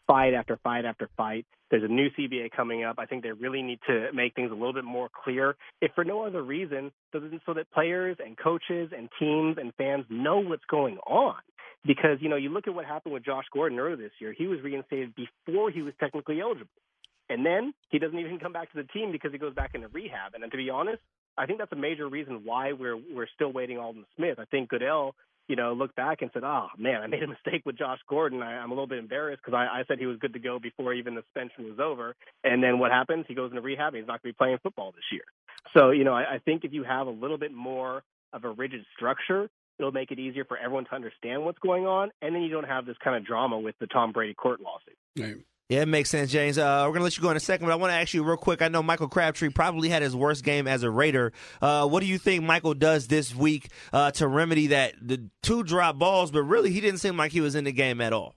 [SPEAKER 5] fight after fight after fight. There's a new C B A coming up. I think they really need to make things a little bit more clear, if for no other reason, so that, so that players and coaches and teams and fans know what's going on. Because, you know, you look at what happened with Josh Gordon earlier this year. He was reinstated before he was technically eligible. And then he doesn't even come back to the team because he goes back into rehab. And to be honest, I think that's a major reason why we're we're still waiting Aldon Smith. I think Goodell, you know, looked back and said, oh, man, I made a mistake with Josh Gordon. I, I'm a little bit embarrassed because I, I said he was good to go before even the suspension was over. And then what happens? He goes into rehab and he's not going to be playing football this year. So, you know, I, I think if you have a little bit more of a rigid structure, it'll make it easier for everyone to understand what's going on. And then you don't have this kind of drama with the Tom Brady court lawsuit.
[SPEAKER 3] Right.
[SPEAKER 4] Yeah, it makes sense, James. Uh, we're going to let you go in a second, but I want to ask you real quick. I know Michael Crabtree probably had his worst game as a Raider. Uh, what do you think Michael does this week uh, to remedy that? The two drop balls, but really he didn't seem like he was in the game at all.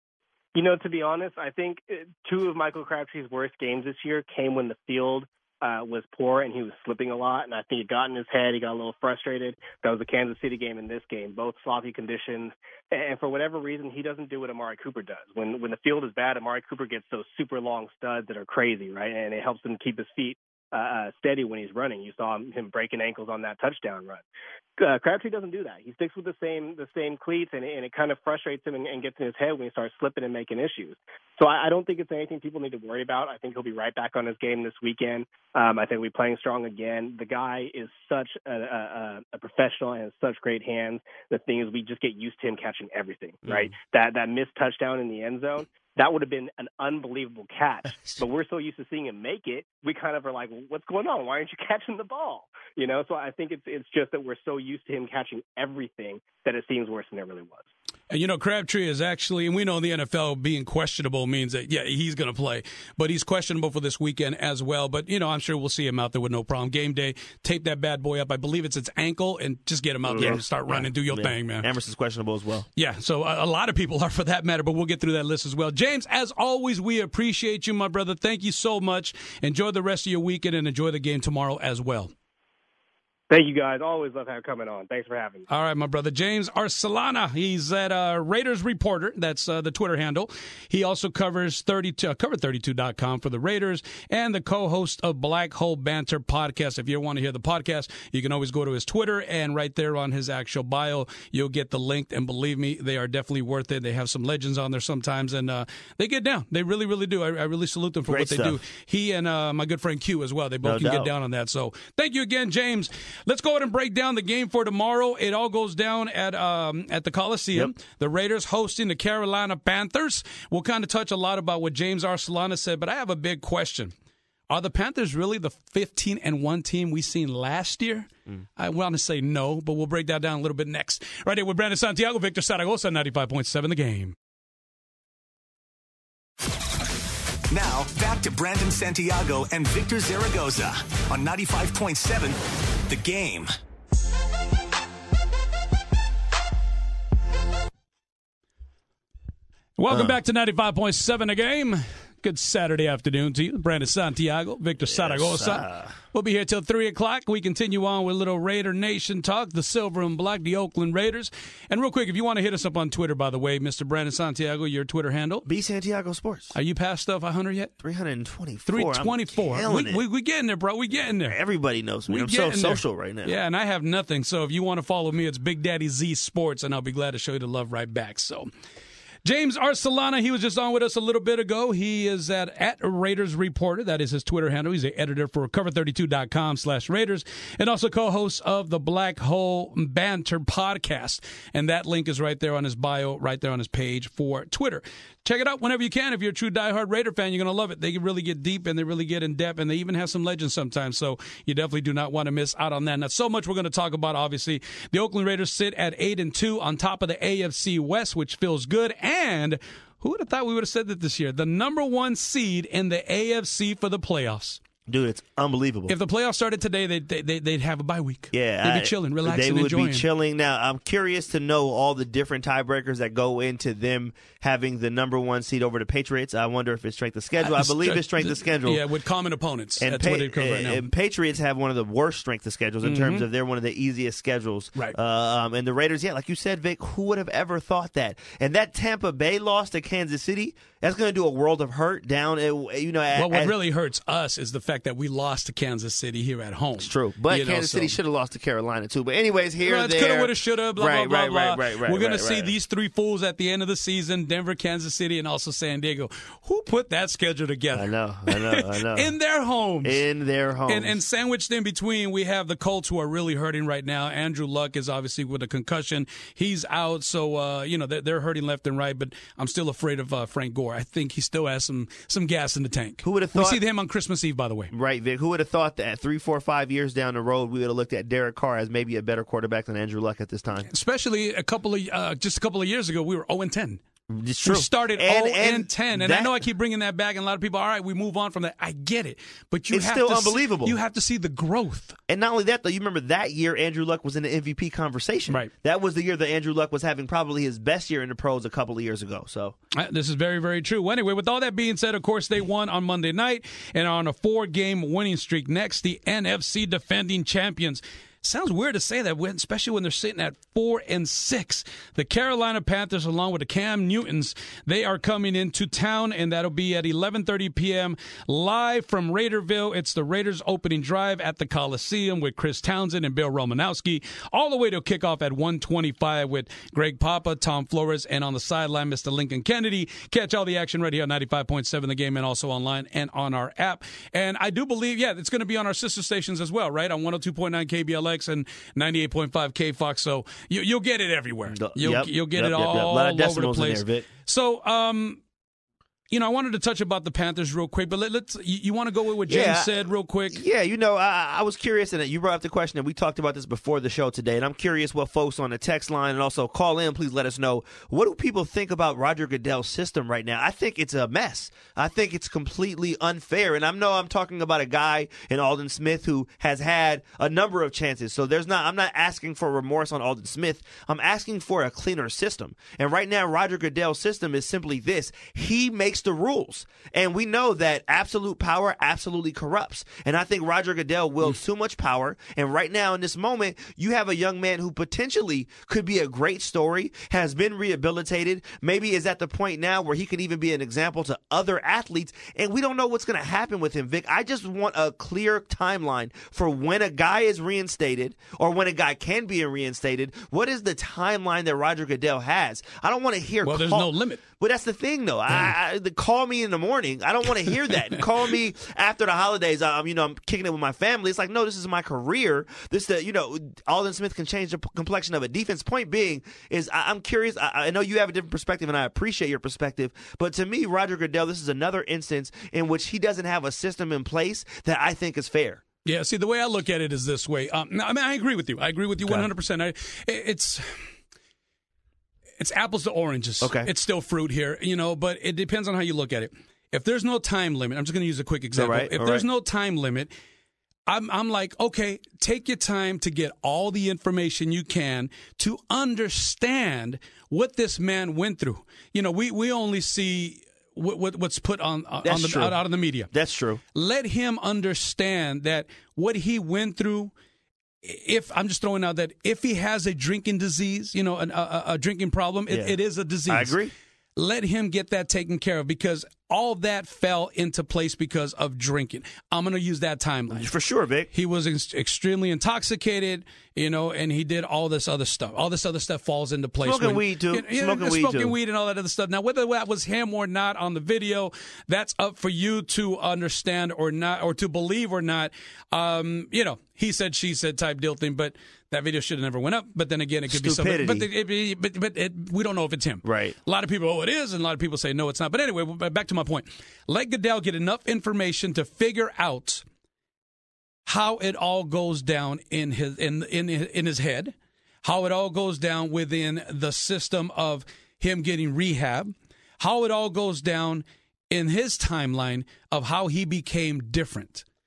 [SPEAKER 5] You know, to be honest, I think two of Michael Crabtree's worst games this year came when the field Uh, was poor and he was slipping a lot, and I think it got in his head. He got a little frustrated. That was the Kansas City game and this game, both sloppy conditions. And for whatever reason, he doesn't do what Amari Cooper does. When when the field is bad, Amari Cooper gets those super long studs that are crazy, right? And it helps him keep his feet uh, steady when he's running. You saw him, him breaking ankles on that touchdown run. Uh, Crabtree doesn't do that. He sticks with the same the same cleats, and, and it kind of frustrates him and, and gets in his head when he starts slipping and making issues. So I, I don't think it's anything people need to worry about. I think he'll be right back on his game this weekend. Um, I think we'll be playing strong again. The guy is such a, a, a professional and has such great hands. The thing is, we just get used to him catching everything, right? Mm. That that missed touchdown in the end zone, that would have been an unbelievable catch. But we're so used to seeing him make it, we kind of are like, well, what's going on? Why aren't you catching the ball? You know, so I think it's it's just that we're so used to him catching everything that it seems worse than it really was.
[SPEAKER 3] And, you know, Crabtree is actually, and we know in the N F L being questionable means that, yeah, he's going to play. But he's questionable for this weekend as well. But, you know, I'm sure we'll see him out there with no problem. Game day, tape that bad boy up. I believe it's its ankle, and just get him out yeah. there and start running. Right. Do your yeah. thing, man.
[SPEAKER 4] Emerson's questionable as well.
[SPEAKER 3] Yeah, so a, a lot of people are for that matter, but we'll get through that list as well. James, as always, we appreciate you, my brother. Thank you so much. Enjoy the rest of your weekend and enjoy the game tomorrow as well.
[SPEAKER 5] Thank you, guys. Always love having coming on. Thanks for having me.
[SPEAKER 3] All right, my brother. James Arcelana. He's at uh, Raiders Reporter. That's uh, the Twitter handle. He also covers thirty-two, uh, cover thirty-two dot com for the Raiders and the co-host of Black Hole Banter podcast. If you want to hear the podcast, you can always go to his Twitter, and right there on his actual bio, you'll get the link. And believe me, they are definitely worth it. They have some legends on there sometimes, and uh, they get down. They really, really do. I, I really salute them for
[SPEAKER 4] Great
[SPEAKER 3] what they
[SPEAKER 4] stuff.
[SPEAKER 3] do. He and uh, my good friend Q as well. They both
[SPEAKER 4] no
[SPEAKER 3] can
[SPEAKER 4] doubt.
[SPEAKER 3] get down on that. So thank you again, James. Let's go ahead and break down the game for tomorrow. It all goes down at um, at the Coliseum. Yep. The Raiders hosting the Carolina Panthers. We'll kind of touch a lot about what James Arcelana said, but I have a big question. Are the Panthers really the fifteen and one team we seen last year? Mm. I want to say no, but we'll break that down a little bit next. Right here with Brandon Santiago, Victor Zaragoza, ninety-five point seven The Game.
[SPEAKER 2] Now, back to Brandon Santiago and Victor Zaragoza on ninety-five point seven The Game.
[SPEAKER 3] Welcome
[SPEAKER 4] uh.
[SPEAKER 3] back to ninety-five point seven The Game. Good Saturday afternoon to you. Brandon Santiago, Victor yes, Zaragoza. Uh. We'll be here till three o'clock. We continue on with a little Raider Nation talk, the Silver and Black, the Oakland Raiders. And real quick, if you want to hit us up on Twitter, by the way, Mister Brandon Santiago, your Twitter handle.
[SPEAKER 4] B Santiago Sports.
[SPEAKER 3] Are you past stuff one hundred yet?
[SPEAKER 4] three twenty-four.
[SPEAKER 3] three twenty-four. We, we, we getting there, bro. We getting there.
[SPEAKER 4] Everybody knows me.
[SPEAKER 3] We
[SPEAKER 4] I'm so social
[SPEAKER 3] there.
[SPEAKER 4] right now.
[SPEAKER 3] Yeah, and I have nothing. So if you want to follow me, it's Big Daddy Z Sports, and I'll be glad to show you the love right back. So James Arcelana, he was just on with us a little bit ago. He is at, at Raiders Reporter. That is his Twitter handle. He's the editor for cover thirty-two dot com slash Raiders and also co-host of the Black Hole Banter podcast. And that link is right there on his bio, right there on his page for Twitter. Check it out whenever you can. If you're a true diehard Raider fan, you're going to love it. They really get deep and they really get in depth, and they even have some legends sometimes. So you definitely do not want to miss out on that. Not so much we're going to talk about, obviously. The Oakland Raiders sit at eight and two on top of the A F C West, which feels good. And who would have thought we would have said that this year? The number one seed in the A F C for the playoffs.
[SPEAKER 4] Dude, it's unbelievable.
[SPEAKER 3] If the playoffs started today, they'd, they, they'd have a bye week.
[SPEAKER 4] Yeah.
[SPEAKER 3] They'd be
[SPEAKER 4] I,
[SPEAKER 3] chilling, relaxing,
[SPEAKER 4] They would
[SPEAKER 3] enjoying.
[SPEAKER 4] be chilling. Now, I'm curious to know all the different tiebreakers that go into them having the number one seed over the Patriots. I wonder if it's strength of schedule. I believe it's strength of schedule.
[SPEAKER 3] Yeah, with common opponents.
[SPEAKER 4] And
[SPEAKER 3] That's
[SPEAKER 4] pa-
[SPEAKER 3] what it comes right now.
[SPEAKER 4] And Patriots have one of the worst strength of schedules in mm-hmm. terms of they're one of the easiest schedules.
[SPEAKER 3] Right.
[SPEAKER 4] Um, and the Raiders, yeah, like you said, Vic, who would have ever thought that? And that Tampa Bay loss to Kansas City, that's going to do a world of hurt down. At, you know, at,
[SPEAKER 3] well, what
[SPEAKER 4] at,
[SPEAKER 3] really hurts us is the fact that we lost to Kansas City here at home.
[SPEAKER 4] It's true, but
[SPEAKER 3] you
[SPEAKER 4] Kansas
[SPEAKER 3] know,
[SPEAKER 4] City
[SPEAKER 3] so.
[SPEAKER 4] should have lost to Carolina too. But anyways, here,
[SPEAKER 3] well,
[SPEAKER 4] there,
[SPEAKER 3] coulda, woulda, shoulda, blah
[SPEAKER 4] right,
[SPEAKER 3] blah
[SPEAKER 4] right,
[SPEAKER 3] blah
[SPEAKER 4] right,
[SPEAKER 3] blah.
[SPEAKER 4] right, right.
[SPEAKER 3] We're going
[SPEAKER 4] right,
[SPEAKER 3] to see
[SPEAKER 4] right.
[SPEAKER 3] these three fools at the end of the season: Denver, Kansas City, and also San Diego. Who put that schedule together?
[SPEAKER 4] I know, I know, I know.
[SPEAKER 3] in their homes,
[SPEAKER 4] in their homes,
[SPEAKER 3] and, and sandwiched in between, we have the Colts, who are really hurting right now. Andrew Luck is obviously with a concussion; he's out, so uh, you know they're, they're hurting left and right. But I'm still afraid of uh, Frank Gore. I think he still has some some gas in the tank.
[SPEAKER 4] Who would have thought?
[SPEAKER 3] We see him on Christmas Eve, by the way.
[SPEAKER 4] Right, Vic. Who would have thought that three, four, five years down the road, we would have looked at Derek Carr as maybe a better quarterback than Andrew Luck at this time?
[SPEAKER 3] Especially a couple of uh, just a couple of years ago, we were oh and ten.
[SPEAKER 4] It's true.
[SPEAKER 3] We started
[SPEAKER 4] and,
[SPEAKER 3] oh and
[SPEAKER 4] and
[SPEAKER 3] ten, and
[SPEAKER 4] that,
[SPEAKER 3] I know I keep bringing that back, and a lot of people, all right, we move on from that. I get it, but you
[SPEAKER 4] it's
[SPEAKER 3] have
[SPEAKER 4] still
[SPEAKER 3] to
[SPEAKER 4] unbelievable.
[SPEAKER 3] See, you have to see the growth.
[SPEAKER 4] And not only that, though, you remember that year Andrew Luck was in the M V P conversation.
[SPEAKER 3] Right.
[SPEAKER 4] That was the year that Andrew Luck was having probably his best year in the pros a couple of years ago. So
[SPEAKER 3] uh, this is very, very true. Well, anyway, with all that being said, of course, they won on Monday night and are on a four-game winning streak. Next, the N F C defending champions. Sounds weird to say that, especially when they're sitting at four and six. The Carolina Panthers, along with the Cam Newtons, they are coming into town, and that'll be at eleven thirty p.m. live from Raiderville. It's the Raiders' opening drive at the Coliseum with Chris Townsend and Bill Romanowski, all the way to kickoff at one twenty-five with Greg Papa, Tom Flores, and on the sideline, Mister Lincoln Kennedy. Catch all the action right here on ninety-five point seven The Game and also online and on our app. And I do believe, yeah, it's going to be on our sister stations as well, right? On one oh two point nine K B L X and ninety-eight point five K Fox, so you, you'll get it everywhere. You'll,
[SPEAKER 4] yep,
[SPEAKER 3] you'll get
[SPEAKER 4] yep,
[SPEAKER 3] it
[SPEAKER 4] yep,
[SPEAKER 3] all,
[SPEAKER 4] yep. A lot of
[SPEAKER 3] over the place.
[SPEAKER 4] in there, Vic.
[SPEAKER 3] So, um, you know, I wanted to touch about the Panthers real quick, but let, let's. You, you want to go with what James
[SPEAKER 4] yeah,
[SPEAKER 3] said real quick?
[SPEAKER 4] Yeah, you know, I, I was curious, and you brought up the question, and we talked about this before the show today, and I'm curious what folks on the text line and also call in, please let us know, what do people think about Roger Goodell's system right now? I think it's a mess. I think it's completely unfair, and I know I'm talking about a guy in Aldon Smith who has had a number of chances, so there's not. I'm not asking for remorse on Aldon Smith. I'm asking for a cleaner system, and right now Roger Goodell's system is simply this: he makes the rules. And we know that absolute power absolutely corrupts. And I think Roger Goodell wields too much power. And right now, in this moment, you have a young man who potentially could be a great story, has been rehabilitated, maybe is at the point now where he could even be an example to other athletes. And we don't know what's going to happen with him, Vic. I just want a clear timeline for when a guy is reinstated or when a guy can be reinstated. What is the timeline that Roger Goodell has? I don't want to hear.
[SPEAKER 3] Well,
[SPEAKER 4] call-
[SPEAKER 3] there's no limit.
[SPEAKER 4] But that's the thing, though. I, I, the call me in the morning. I don't want to hear that. Call me after the holidays. I'm, you know, I'm kicking it with my family. It's like, no, this is my career. This, the, you know, Aldon Smith can change the p- complexion of a defense. Point being is, I, I'm curious. I, I know you have a different perspective, and I appreciate your perspective. But to me, Roger Goodell, this is another instance in which he doesn't have a system in place that I think is fair.
[SPEAKER 3] Yeah. See, the way I look at it is this way. Um, I mean, I agree with you. I agree with you one hundred percent. I, it's. It's apples to oranges.
[SPEAKER 4] Okay.
[SPEAKER 3] It's still fruit here, you know, but it depends on how you look at it. If there's no time limit, I'm just going to use a quick example.
[SPEAKER 4] All right,
[SPEAKER 3] if
[SPEAKER 4] all
[SPEAKER 3] there's
[SPEAKER 4] right.
[SPEAKER 3] no time limit, I'm, I'm like, okay, take your time to get all the information you can to understand what this man went through. You know, we, we only see what, what what's put on, on
[SPEAKER 4] That's
[SPEAKER 3] the,
[SPEAKER 4] true.
[SPEAKER 3] out, out of the media.
[SPEAKER 4] That's true.
[SPEAKER 3] Let him understand that what he went through. If I'm just throwing out that if he has a drinking disease, you know, an, a, a drinking problem, it,
[SPEAKER 4] Yeah.
[SPEAKER 3] it is a disease.
[SPEAKER 4] I agree.
[SPEAKER 3] Let him get that taken care of because all that fell into place because of drinking. I'm going to use that timeline.
[SPEAKER 4] For sure, Vic.
[SPEAKER 3] He was ex- extremely intoxicated, you know, and he did all this other stuff. All this other stuff falls into place.
[SPEAKER 4] Smoking
[SPEAKER 3] when,
[SPEAKER 4] weed, too.
[SPEAKER 3] You know,
[SPEAKER 4] Smoking weed,
[SPEAKER 3] Smoking
[SPEAKER 4] too.
[SPEAKER 3] weed and all that other stuff. Now, whether that was him or not on the video, that's up for you to understand or not, or to believe or not. Um, you know, he said, she said type deal thing, but that video should have never went up. But then again, it could
[SPEAKER 4] Stupidity.
[SPEAKER 3] be something. But, it, but, but it, we don't know if it's him.
[SPEAKER 4] Right.
[SPEAKER 3] A lot of people, oh, it is, and a lot of people say, no, it's not. But anyway, back to my point. Let Goodell get enough information to figure out how it all goes down in his in in in his head, how it all goes down within the system of him getting rehab, how it all goes down in his timeline of how he became different.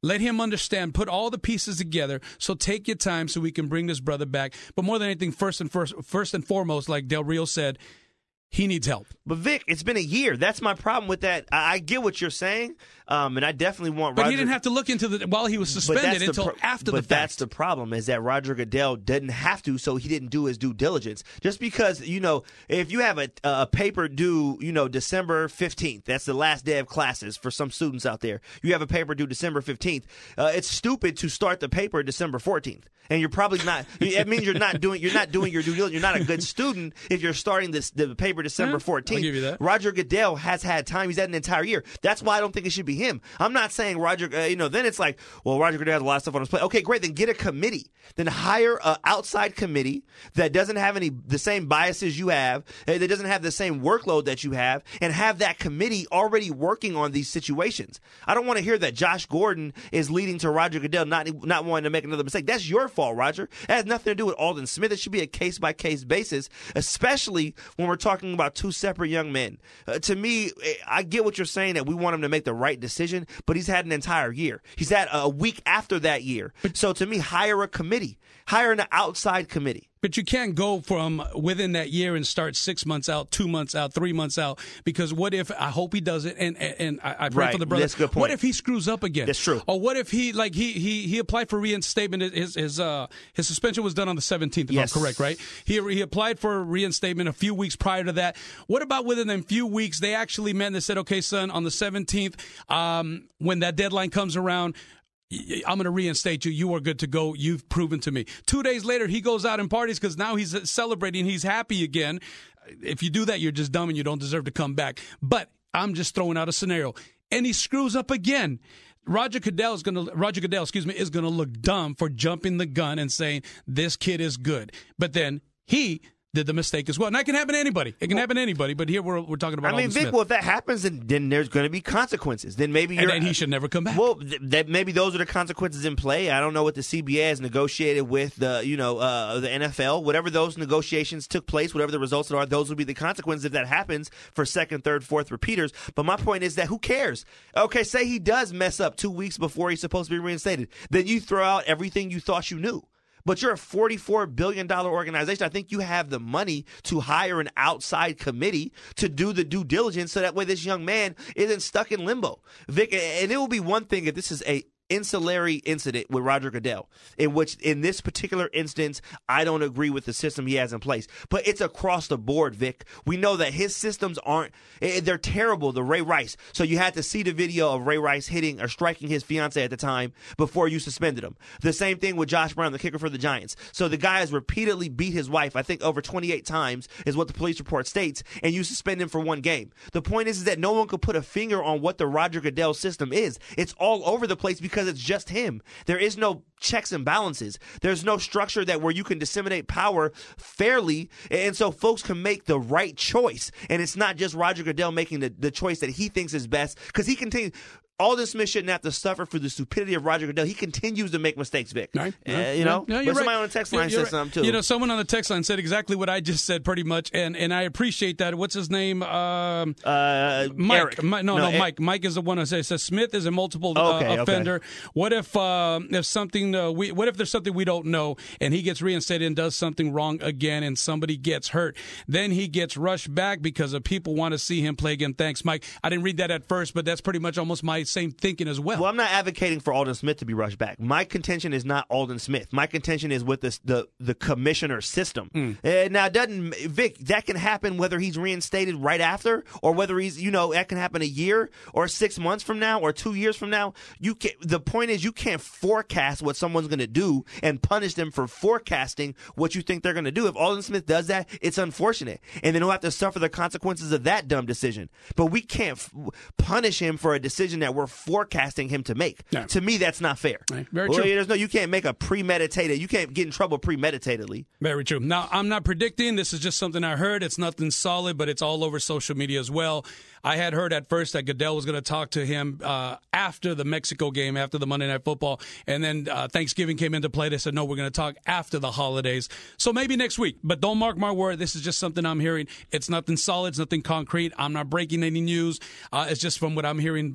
[SPEAKER 3] Let him understand, put all the pieces together. So take your time so we can bring this brother back. But more than anything, first and first, first and foremost, like Del Rio said, he needs help.
[SPEAKER 4] But, Vic, it's been a year. That's my problem with that. I, I get what you're saying, um, and I definitely want
[SPEAKER 3] But
[SPEAKER 4] Roger.
[SPEAKER 3] he didn't have to look into the while he was suspended until
[SPEAKER 4] pro-
[SPEAKER 3] after
[SPEAKER 4] but
[SPEAKER 3] the fact.
[SPEAKER 4] But that's the problem, is that Roger Goodell didn't have to, so he didn't do his due diligence. Just because, you know, if you have a, a paper due, you know, December fifteenth, that's the last day of classes for some students out there. You have a paper due December fifteenth. Uh, it's stupid to start the paper December fourteenth. And you're probably not. It means you're not doing. You're not doing your due diligence. You're not a good student if you're starting this the paper December fourteenth.
[SPEAKER 3] I'll give you that.
[SPEAKER 4] Roger Goodell has had time. He's had an entire year. That's why I don't think it should be him. I'm not saying Roger. Uh, you know, then it's like, well, Roger Goodell has a lot of stuff on his plate. Okay, great. Then get a committee. Then hire an outside committee that doesn't have any the same biases you have, uh, that doesn't have the same workload that you have, and have that committee already working on these situations. I don't want to hear that Josh Gordon is leading to Roger Goodell not not wanting to make another mistake. That's your fault, Roger. It has nothing to do with Aldon Smith. It should be a case-by-case basis, especially when we're talking about two separate young men. Uh, to me, I get what you're saying, that we want him to make the right decision, but he's had an entire year. He's had a week after that year. So to me, hire a committee. Hire an outside committee.
[SPEAKER 3] But you can't go from within that year and start six months out, two months out, three months out. Because what if, I hope he does it, and and I, I pray
[SPEAKER 4] right.
[SPEAKER 3] for the brother.
[SPEAKER 4] That's a good point.
[SPEAKER 3] What if he screws up again?
[SPEAKER 4] That's true.
[SPEAKER 3] Or what if he, like, he he, he applied for reinstatement. His his uh his suspension was done on the seventeenth, if
[SPEAKER 4] yes.
[SPEAKER 3] I'm correct, right? He he applied for reinstatement a few weeks prior to that. What about within them few weeks, they actually met and they said, okay, son, on the seventeenth, um, when that deadline comes around, I'm going to reinstate you. You are good to go. You've proven to me. Two days later, he goes out and parties because now he's celebrating. He's happy again. If you do that, you're just dumb and you don't deserve to come back. But I'm just throwing out a scenario. And he screws up again. Roger Goodell is going to Roger Goodell, excuse me, is going to look dumb for jumping the gun and saying this kid is good. But then he did the mistake as well. And that can happen to anybody. It can well, happen to anybody, but here we're we're talking about
[SPEAKER 4] I mean,
[SPEAKER 3] Aldon
[SPEAKER 4] Vic,
[SPEAKER 3] Smith.
[SPEAKER 4] well, if that happens, then, then there's going to be consequences. Then maybe you're...
[SPEAKER 3] And then he should never come back.
[SPEAKER 4] Well, th- that maybe those are the consequences in play. I don't know what the C B A has negotiated with the, you know, uh, the N F L. Whatever those negotiations took place, whatever the results are, those will be the consequences if that happens for second, third, fourth repeaters. But my point is that who cares? Okay, say he does mess up two weeks before he's supposed to be reinstated. Then you throw out everything you thought you knew. But you're a forty-four billion dollars organization. I think you have the money to hire an outside committee to do the due diligence so that way this young man isn't stuck in limbo. Vic, and it will be one thing if this is a ancillary incident with Roger Goodell, in which in this particular instance, I don't agree with the system he has in place. But it's across the board, Vic. We know that his systems aren't, they're terrible, the Ray Rice. So you had to see the video of Ray Rice hitting or striking his fiance at the time before you suspended him. The same thing with Josh Brown, the kicker for the Giants. So the guy has repeatedly beat his wife, I think over twenty-eight times is what the police report states, and you suspend him for one game. The point is, is that no one could put a finger on what the Roger Goodell system is. It's all over the place because it's just him. There is no checks and balances. There's no structure that where you can disseminate power fairly, and so folks can make the right choice. And it's not just Roger Goodell making the, the choice that he thinks is best, because he continues. Aldon Smith shouldn't have to suffer for the stupidity of Roger Goodell. He continues to make mistakes, Vic.
[SPEAKER 3] Right.
[SPEAKER 4] Uh, you know?
[SPEAKER 3] No,
[SPEAKER 4] but
[SPEAKER 3] right.
[SPEAKER 4] somebody on the text line
[SPEAKER 3] you're
[SPEAKER 4] said
[SPEAKER 3] right.
[SPEAKER 4] something, too.
[SPEAKER 3] You know, someone on the text line said exactly what I just said pretty much, and, and I appreciate that. What's his name? Um,
[SPEAKER 4] uh,
[SPEAKER 3] Mike.
[SPEAKER 4] Eric.
[SPEAKER 3] My, no, no,
[SPEAKER 4] no,
[SPEAKER 3] Mike. Mike is the one who says, says Smith is a multiple
[SPEAKER 4] okay,
[SPEAKER 3] uh, offender.
[SPEAKER 4] Okay.
[SPEAKER 3] What if uh, if something uh, we what if there's something we don't know and he gets reinstated and does something wrong again and somebody gets hurt? Then he gets rushed back because of people want to see him play again. Thanks, Mike. I didn't read that at first, but that's pretty much almost my same thinking as well.
[SPEAKER 4] Well, I'm not advocating for Aldon Smith to be rushed back. My contention is not Aldon Smith. My contention is with this, the the commissioner system. Mm. Uh, now, it doesn't Vic? That can happen whether he's reinstated right after, or whether he's you know that can happen a year or six months from now or two years from now. You can The point is you can't forecast what someone's going to do and punish them for forecasting what you think they're going to do. If Aldon Smith does that, it's unfortunate, and then he'll have to suffer the consequences of that dumb decision. But we can't f- punish him for a decision that we're forecasting him to make. No. To me, that's not fair.
[SPEAKER 3] Right. Very
[SPEAKER 4] well,
[SPEAKER 3] true.
[SPEAKER 4] There's no, you can't make a premeditated. You can't get in trouble premeditatedly.
[SPEAKER 3] Very true. Now, I'm not predicting. This is just something I heard. It's nothing solid, but it's all over social media as well. I had heard at first that Goodell was going to talk to him uh, after the Mexico game, after the Monday Night Football, and then uh, Thanksgiving came into play. They said, no, we're going to talk after the holidays. So maybe next week, but don't mark my word. This is just something I'm hearing. It's nothing solid. It's nothing concrete. I'm not breaking any news. Uh, it's just from what I'm hearing from
[SPEAKER 4] I
[SPEAKER 3] other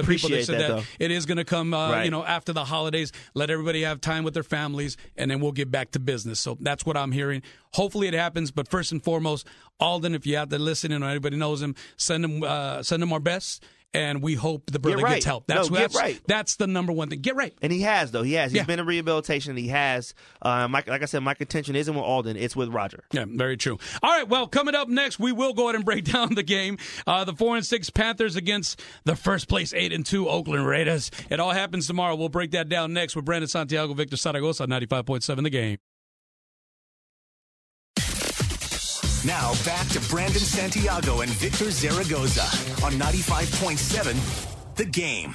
[SPEAKER 3] people that said
[SPEAKER 4] that,
[SPEAKER 3] that it is going to come, uh,
[SPEAKER 4] Right.
[SPEAKER 3] you know, after the holidays. Let everybody have time with their families, and then we'll get back to business. So that's what I'm hearing. Hopefully it happens. But first and foremost, Alden, if you're out there listening or anybody knows him, send him, uh, send him our best. And we hope the brother
[SPEAKER 4] right.
[SPEAKER 3] gets help. That's,
[SPEAKER 4] No, get
[SPEAKER 3] that's,
[SPEAKER 4] right.
[SPEAKER 3] that's the number one thing. Get right.
[SPEAKER 4] And he has, though. He has. He's
[SPEAKER 3] Yeah.
[SPEAKER 4] been in rehabilitation. And he has. Uh, my, like I said, my contention isn't with Alden. It's with Roger.
[SPEAKER 3] Yeah, very true. All right, well, coming up next, we will go ahead and break down the game. Uh, the four and six Panthers against the first place eight and two Oakland Raiders. It all happens tomorrow. We'll break that down next with Brandon Santiago, Victor Zaragoza on ninety-five point seven The Game.
[SPEAKER 2] Now back to Brandon Santiago and Victor Zaragoza on ninety-five point seven The Game.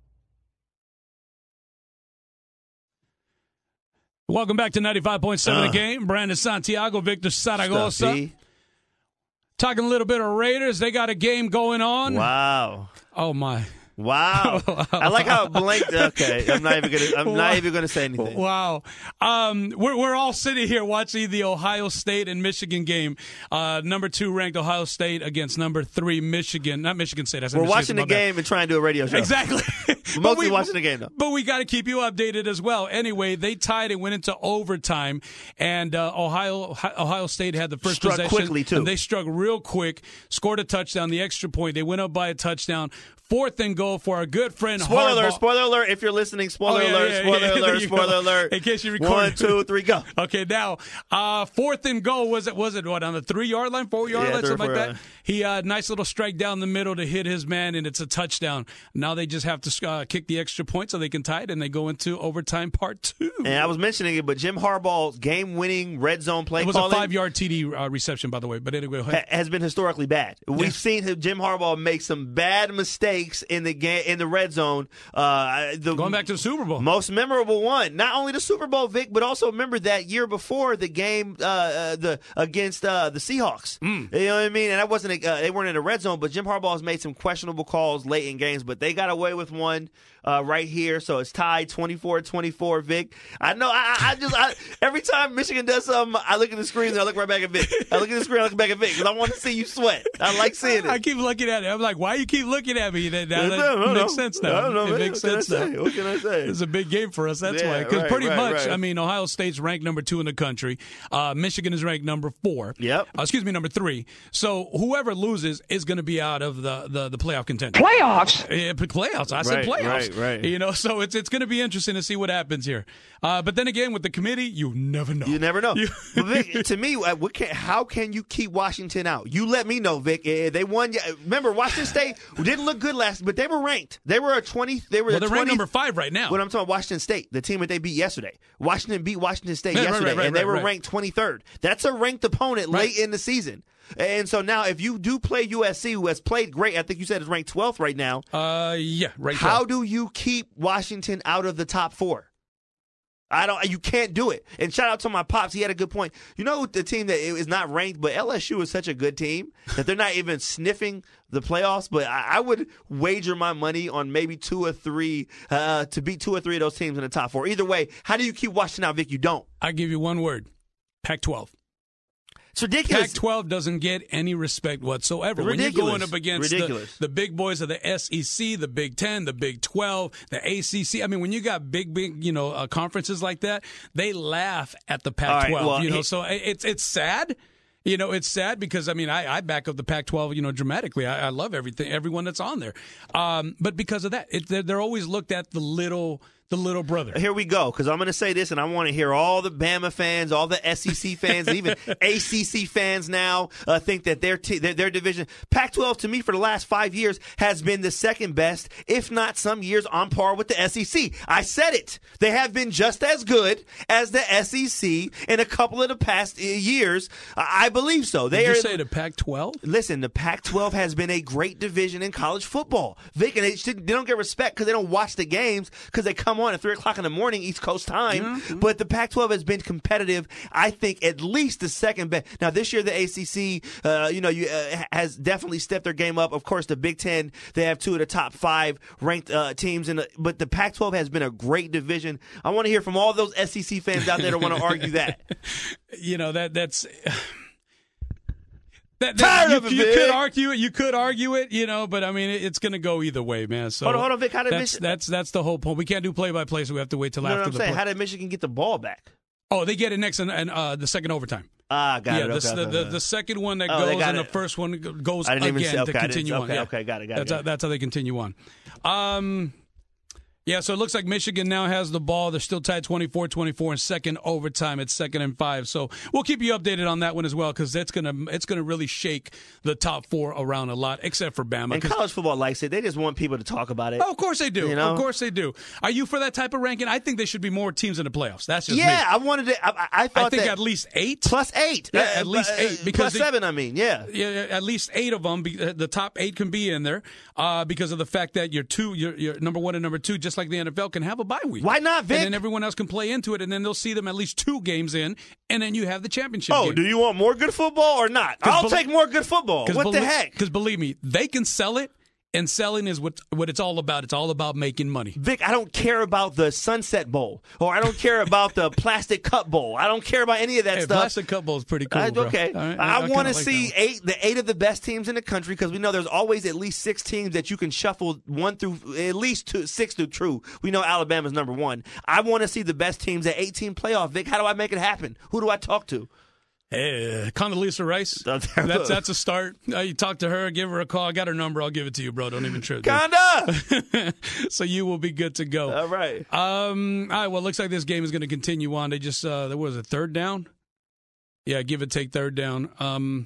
[SPEAKER 3] Welcome back to ninety-five point seven
[SPEAKER 4] Uh.
[SPEAKER 3] The Game. Brandon Santiago, Victor Zaragoza.
[SPEAKER 4] Stuffy.
[SPEAKER 3] Talking a little bit of Raiders. They got a game going on.
[SPEAKER 4] Wow.
[SPEAKER 3] Oh, my.
[SPEAKER 4] Wow. I like how it blinked. Okay. I'm not even going to, I'm not even going to say anything.
[SPEAKER 3] Wow. Um, we're, we're all sitting here watching the Ohio State and Michigan game. Uh, number two ranked Ohio State against number three Michigan. Not Michigan State. I said
[SPEAKER 4] We're
[SPEAKER 3] Michigan,
[SPEAKER 4] watching the
[SPEAKER 3] my bad.
[SPEAKER 4] game and trying to do a radio show.
[SPEAKER 3] Exactly.
[SPEAKER 4] We're mostly watching the game, though.
[SPEAKER 3] But we got to keep you updated as well. Anyway, they tied and went into overtime, and uh, Ohio Ohio State had the first
[SPEAKER 4] Struck
[SPEAKER 3] possession.
[SPEAKER 4] quickly, too.
[SPEAKER 3] And they struck real quick, scored a touchdown, the extra point. They went up by a touchdown. Fourth and goal for our good friend
[SPEAKER 4] Spoiler
[SPEAKER 3] Harbaugh.
[SPEAKER 4] alert, spoiler alert, if you're listening, spoiler
[SPEAKER 3] Oh, yeah,
[SPEAKER 4] alert,
[SPEAKER 3] yeah,
[SPEAKER 4] spoiler
[SPEAKER 3] yeah, there
[SPEAKER 4] alert,
[SPEAKER 3] you
[SPEAKER 4] spoiler
[SPEAKER 3] go.
[SPEAKER 4] alert.
[SPEAKER 3] In case you recorded.
[SPEAKER 4] One, two, three, go.
[SPEAKER 3] Okay, now, uh, fourth and goal, was it, was it what, on the three-yard line, four-yard
[SPEAKER 4] Yeah,
[SPEAKER 3] line,
[SPEAKER 4] three or
[SPEAKER 3] something like
[SPEAKER 4] four
[SPEAKER 3] that?
[SPEAKER 4] yard.
[SPEAKER 3] He, uh, nice little strike down the middle to hit his man, and it's a touchdown. Now they just have to uh, kick the extra point so they can tie it, and they go into overtime part two.
[SPEAKER 4] And I was mentioning it, but Jim Harbaugh's game-winning red zone play
[SPEAKER 3] It was
[SPEAKER 4] calling
[SPEAKER 3] a five-yard T D uh, reception, by the way, but anyway, go ahead.
[SPEAKER 4] ha- has been historically bad. We've
[SPEAKER 3] Yeah.
[SPEAKER 4] seen him, Jim Harbaugh make some bad mistakes in the game in the red zone. Uh, the
[SPEAKER 3] Going back to the Super Bowl.
[SPEAKER 4] most memorable one, not only the Super Bowl, Vic, but also remember that year before the game uh, uh, the against uh, the Seahawks.
[SPEAKER 3] Mm.
[SPEAKER 4] You know what I mean? And that wasn't a, uh, they weren't in the red zone, but Jim Harbaugh has made some questionable calls late in games, but they got away with one uh, right here, so it's tied twenty-four twenty-four. Vic, I know. I, I just I, every time Michigan does something, I look at the screen and I look right back at Vic. I look at the screen, I look back at Vic because I want to see you sweat. I like seeing
[SPEAKER 3] I
[SPEAKER 4] it.
[SPEAKER 3] keep looking at it. I'm like, why you keep looking at me? That, that,
[SPEAKER 4] I don't know.
[SPEAKER 3] makes sense now.
[SPEAKER 4] I don't know,
[SPEAKER 3] it
[SPEAKER 4] man.
[SPEAKER 3] makes
[SPEAKER 4] What can I
[SPEAKER 3] sense now.
[SPEAKER 4] say? What can I say?
[SPEAKER 3] It's a big game for us. That's
[SPEAKER 4] Yeah,
[SPEAKER 3] why. Because
[SPEAKER 4] right,
[SPEAKER 3] pretty
[SPEAKER 4] right,
[SPEAKER 3] much,
[SPEAKER 4] right.
[SPEAKER 3] I mean, Ohio State's ranked number two in the country. Uh, Michigan is ranked number four.
[SPEAKER 4] Yep.
[SPEAKER 3] Uh, excuse me, number three. So whoever loses is going to be out of the, the, the playoff contention.
[SPEAKER 6] Playoffs?
[SPEAKER 3] Yeah, playoffs. I said
[SPEAKER 4] Right,
[SPEAKER 3] playoffs.
[SPEAKER 4] right, right.
[SPEAKER 3] You know, so it's it's going to be interesting to see what happens here. Uh, but then again, with the committee, you never know.
[SPEAKER 4] You never know.
[SPEAKER 3] You-
[SPEAKER 4] But Vic, to me, uh, what can, how can you keep Washington out? You let me know, Vic. Uh, They won. Remember, Washington State didn't look good last, but they were ranked. They were a twenty. They were
[SPEAKER 3] well,
[SPEAKER 4] the
[SPEAKER 3] they're
[SPEAKER 4] twenty.
[SPEAKER 3] ranked number five right now.
[SPEAKER 4] What I'm talking about, Washington State, the team that they beat yesterday. Washington beat Washington State
[SPEAKER 3] Yeah, right,
[SPEAKER 4] yesterday,
[SPEAKER 3] right, right,
[SPEAKER 4] and they
[SPEAKER 3] right,
[SPEAKER 4] were
[SPEAKER 3] right.
[SPEAKER 4] ranked twenty-third. That's a ranked opponent
[SPEAKER 3] Right.
[SPEAKER 4] late in the season. And so now, if you do play U S C, who has played great, I think you said is ranked twelfth right now.
[SPEAKER 3] Uh, yeah, right.
[SPEAKER 4] How
[SPEAKER 3] there.
[SPEAKER 4] do you keep Washington out of the top four? I don't. You can't do it. And shout out to my pops. He had a good point. You know the team that is not ranked, but L S U is such a good team that they're not even sniffing the playoffs. But I, I would wager my money on maybe two or three uh, to beat two or three of those teams in the top four. Either way, how do you keep Washington out, Vic? You don't.
[SPEAKER 3] I give you one word: Pac twelve.
[SPEAKER 4] It's ridiculous.
[SPEAKER 3] Pac twelve doesn't get any respect whatsoever. When
[SPEAKER 4] Ridiculous.
[SPEAKER 3] you're going up against the,
[SPEAKER 4] Ridiculous.
[SPEAKER 3] the big boys of the S E C, the Big Ten, the Big twelve, the A C C. I mean, when you got big, big, you know, uh, conferences like that, they laugh at the Pac twelve.
[SPEAKER 4] All right, well,
[SPEAKER 3] you know,
[SPEAKER 4] he-
[SPEAKER 3] so it- it's it's sad. You know, it's sad because, I mean, I, I back up the Pac twelve, you know, dramatically. I, I love everything, everyone that's on there. Um, but because of that, it, they're, they're always looked at the little, the little brother.
[SPEAKER 4] Here we go, because I'm going to say this, and I want to hear all the Bama fans, all the S E C fans, and even A C C fans now uh, think that their, t- their their division, Pac twelve to me for the last five years has been the second best, if not some years on par with the S E C. I said it. They have been just as good as the S E C in a couple of the past uh, years. I believe so. They
[SPEAKER 3] Did you
[SPEAKER 4] are.
[SPEAKER 3] say the Pac twelve?
[SPEAKER 4] Listen, the Pac twelve has been a great division in college football. Vic, and they, should, they don't get respect because they don't watch the games because they come on at three o'clock in the morning East Coast time. Mm-hmm. But the Pac twelve has been competitive, I think, at least the second best. Now, this year, the A C C, uh, you know, you, uh, has definitely stepped their game up. Of course, the Big Ten, they have two of the top five ranked uh, teams. In the, but the Pac twelve has been a great division. I want to hear from all those S E C fans out there that want to argue that.
[SPEAKER 3] You know, that that's... That, that,
[SPEAKER 4] Tired
[SPEAKER 3] you,
[SPEAKER 4] of it,
[SPEAKER 3] you
[SPEAKER 4] Vic.
[SPEAKER 3] could argue it. You could argue it, you know, but I mean, it, it's going to go either way, man. So
[SPEAKER 4] Hold on, hold on, Vic. How did
[SPEAKER 3] that's,
[SPEAKER 4] Michigan?
[SPEAKER 3] that's that's the whole point. We can't do play by play, so we have to wait till
[SPEAKER 4] No,
[SPEAKER 3] after
[SPEAKER 4] no, I'm
[SPEAKER 3] the
[SPEAKER 4] saying,
[SPEAKER 3] play.
[SPEAKER 4] how did Michigan get the ball back?
[SPEAKER 3] Oh, they get it next and, and uh, the second overtime.
[SPEAKER 4] Ah, got
[SPEAKER 3] yeah,
[SPEAKER 4] it. Okay,
[SPEAKER 3] this,
[SPEAKER 4] okay,
[SPEAKER 3] the,
[SPEAKER 4] okay.
[SPEAKER 3] the the second one that
[SPEAKER 4] Oh, they
[SPEAKER 3] goes
[SPEAKER 4] got
[SPEAKER 3] and
[SPEAKER 4] it.
[SPEAKER 3] the first one goes
[SPEAKER 4] I didn't
[SPEAKER 3] again
[SPEAKER 4] even see. Okay,
[SPEAKER 3] to
[SPEAKER 4] I didn't-
[SPEAKER 3] continue on.
[SPEAKER 4] okay,
[SPEAKER 3] Yeah.
[SPEAKER 4] okay, got it, got it,
[SPEAKER 3] That's
[SPEAKER 4] got
[SPEAKER 3] how,
[SPEAKER 4] it.
[SPEAKER 3] that's how they continue on. Um, yeah, so it looks like Michigan now has the ball. They're still tied twenty-four twenty-four in second overtime. It's second and five. So we'll keep you updated on that one as well because that's gonna it's gonna really shake the top four around a lot, except for Bama.
[SPEAKER 4] And
[SPEAKER 3] 'cause-
[SPEAKER 4] college football likes it. They just want people to talk about it.
[SPEAKER 3] Oh, of course they do.
[SPEAKER 4] You know?
[SPEAKER 3] Of course they do. Are you for that type of ranking? I think there should be more teams in the playoffs. That's just
[SPEAKER 4] yeah,
[SPEAKER 3] me.
[SPEAKER 4] I wanted it. I, I I thought
[SPEAKER 3] I think
[SPEAKER 4] that
[SPEAKER 3] at least eight.
[SPEAKER 4] plus eight.
[SPEAKER 3] Yeah,
[SPEAKER 4] Uh,
[SPEAKER 3] at least
[SPEAKER 4] uh,
[SPEAKER 3] eight, because
[SPEAKER 4] plus
[SPEAKER 3] they-
[SPEAKER 4] seven. I mean, yeah.
[SPEAKER 3] Yeah, at least eight of them. Be, uh, the top eight can be in there uh, because of the fact that your two, your, your number one and number two, just like the N F L, can have a bye week.
[SPEAKER 4] Why not, Vic?
[SPEAKER 3] And then everyone else can play into it, and then they'll see them at least two games in, and then you have the championship
[SPEAKER 4] Oh,
[SPEAKER 3] game.
[SPEAKER 4] do you want more good football or not? I'll
[SPEAKER 3] bel-
[SPEAKER 4] take more good football. What
[SPEAKER 3] belie-
[SPEAKER 4] the heck?
[SPEAKER 3] Because believe me, they can sell it, and selling is what what it's all about. It's all about making money.
[SPEAKER 4] Vic, I don't care about the Sunset Bowl, or I don't care about the Plastic Cup Bowl. I don't care about any of that
[SPEAKER 3] Hey,
[SPEAKER 4] stuff.
[SPEAKER 3] Plastic Cup Bowl is pretty cool.
[SPEAKER 4] I-
[SPEAKER 3] bro.
[SPEAKER 4] okay,
[SPEAKER 3] All right,
[SPEAKER 4] I,
[SPEAKER 3] kinda
[SPEAKER 4] want to
[SPEAKER 3] like
[SPEAKER 4] see
[SPEAKER 3] that one.
[SPEAKER 4] eight, the eight of the best teams in the country because we know there's always at least six teams that you can shuffle one through at least two, six through true. We know Alabama's number one. I want to see the best teams at eighteen playoff. Vic, how do I make it happen? Who do I talk to?
[SPEAKER 3] Hey, Condoleezza Rice.
[SPEAKER 4] Oh,
[SPEAKER 3] That's that's a start. Uh, you talk to her, give her a call. I got her number. I'll give it to you, bro. Don't even trip. dude.
[SPEAKER 4] Conda.
[SPEAKER 3] So you will be good to go.
[SPEAKER 4] All right.
[SPEAKER 3] Um. All right. Well, it looks like this game is going to continue on. They just uh, there was a third down. Yeah, give it take third down. Um.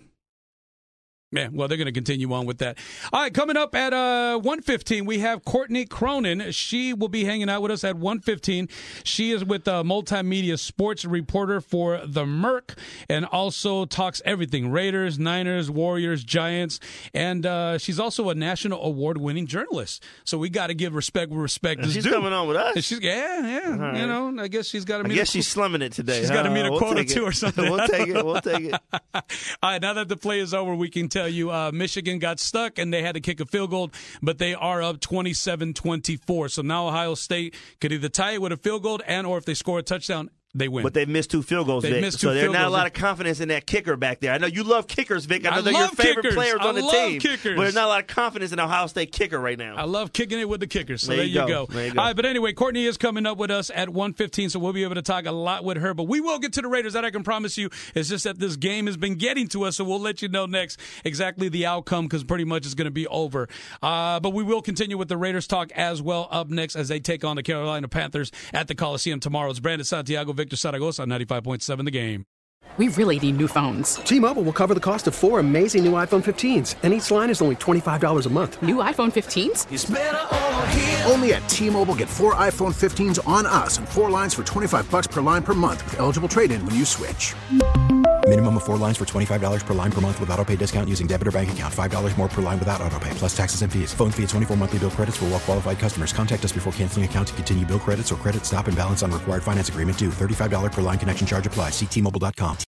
[SPEAKER 3] Yeah, well, they're going to continue on with that. All right, coming up at uh, one fifteen, we have Courtney Cronin. She will be hanging out with us at one fifteen. She is with a multimedia sports reporter for The Merc and also talks everything, Raiders, Niners, Warriors, Giants, and uh, she's also a national award-winning journalist. So we got to give respect where respect is
[SPEAKER 4] She's
[SPEAKER 3] due.
[SPEAKER 4] coming on with us.
[SPEAKER 3] And she's, yeah, yeah,
[SPEAKER 4] right.
[SPEAKER 3] you know, I guess she's got to
[SPEAKER 4] I
[SPEAKER 3] meet
[SPEAKER 4] guess
[SPEAKER 3] a-
[SPEAKER 4] she's slumming it today.
[SPEAKER 3] She's gotta
[SPEAKER 4] huh?
[SPEAKER 3] meet a
[SPEAKER 4] We'll
[SPEAKER 3] quote or
[SPEAKER 4] take it.
[SPEAKER 3] two or something.
[SPEAKER 4] We'll take it. We'll take it.
[SPEAKER 3] All right, now that the play is over, we can tell you uh, Michigan got stuck and they had to kick a field goal, but they are up twenty-seven twenty-four. So now Ohio State could either tie it with a field goal and or if they score a touchdown, they win.
[SPEAKER 4] But they've missed two field goals,
[SPEAKER 3] They've
[SPEAKER 4] Vic.
[SPEAKER 3] missed two
[SPEAKER 4] so there's
[SPEAKER 3] field
[SPEAKER 4] not
[SPEAKER 3] goals.
[SPEAKER 4] a lot of confidence in that kicker back there. I know you love kickers, Vic. I know
[SPEAKER 3] I
[SPEAKER 4] they're your
[SPEAKER 3] love
[SPEAKER 4] favorite
[SPEAKER 3] kickers.
[SPEAKER 4] players
[SPEAKER 3] I
[SPEAKER 4] on the
[SPEAKER 3] love
[SPEAKER 4] team.
[SPEAKER 3] kickers.
[SPEAKER 4] But there's not a lot of confidence in Ohio State kicker right now.
[SPEAKER 3] I love kicking it with the kickers. So
[SPEAKER 4] There
[SPEAKER 3] there,
[SPEAKER 4] you
[SPEAKER 3] you
[SPEAKER 4] go.
[SPEAKER 3] go.
[SPEAKER 4] There you go.
[SPEAKER 3] All right, but anyway, Courtney is coming up with us at one fifteen, so we'll be able to talk a lot with her. But we will get to the Raiders. That I can promise you. It's just that this game has been getting to us, so we'll let you know next exactly the outcome because pretty much it's going to be over. Uh, but we will continue with the Raiders talk as well up next as they take on the Carolina Panthers at the Coliseum tomorrow. It's Brandon Santiago, Victor Zaragoza on ninety-five point seven The Game.
[SPEAKER 6] We really need new phones.
[SPEAKER 7] T-Mobile will cover the cost of four amazing new iPhone fifteens, and each line is only twenty-five dollars a month.
[SPEAKER 6] New iPhone fifteens?
[SPEAKER 8] Only at T-Mobile, get four iPhone fifteens on us and four lines for twenty-five bucks per line per month with eligible trade-in when you switch.
[SPEAKER 9] Minimum of four lines for twenty-five dollars per line per month with autopay discount using debit or bank account. five dollars more per line without autopay, plus taxes and fees. Phone fee at twenty-four monthly bill credits for well-qualified customers. Contact us before canceling account to continue bill credits or credit stop and balance on required finance agreement due. thirty-five dollars per line connection charge apply. See T Mobile dot com.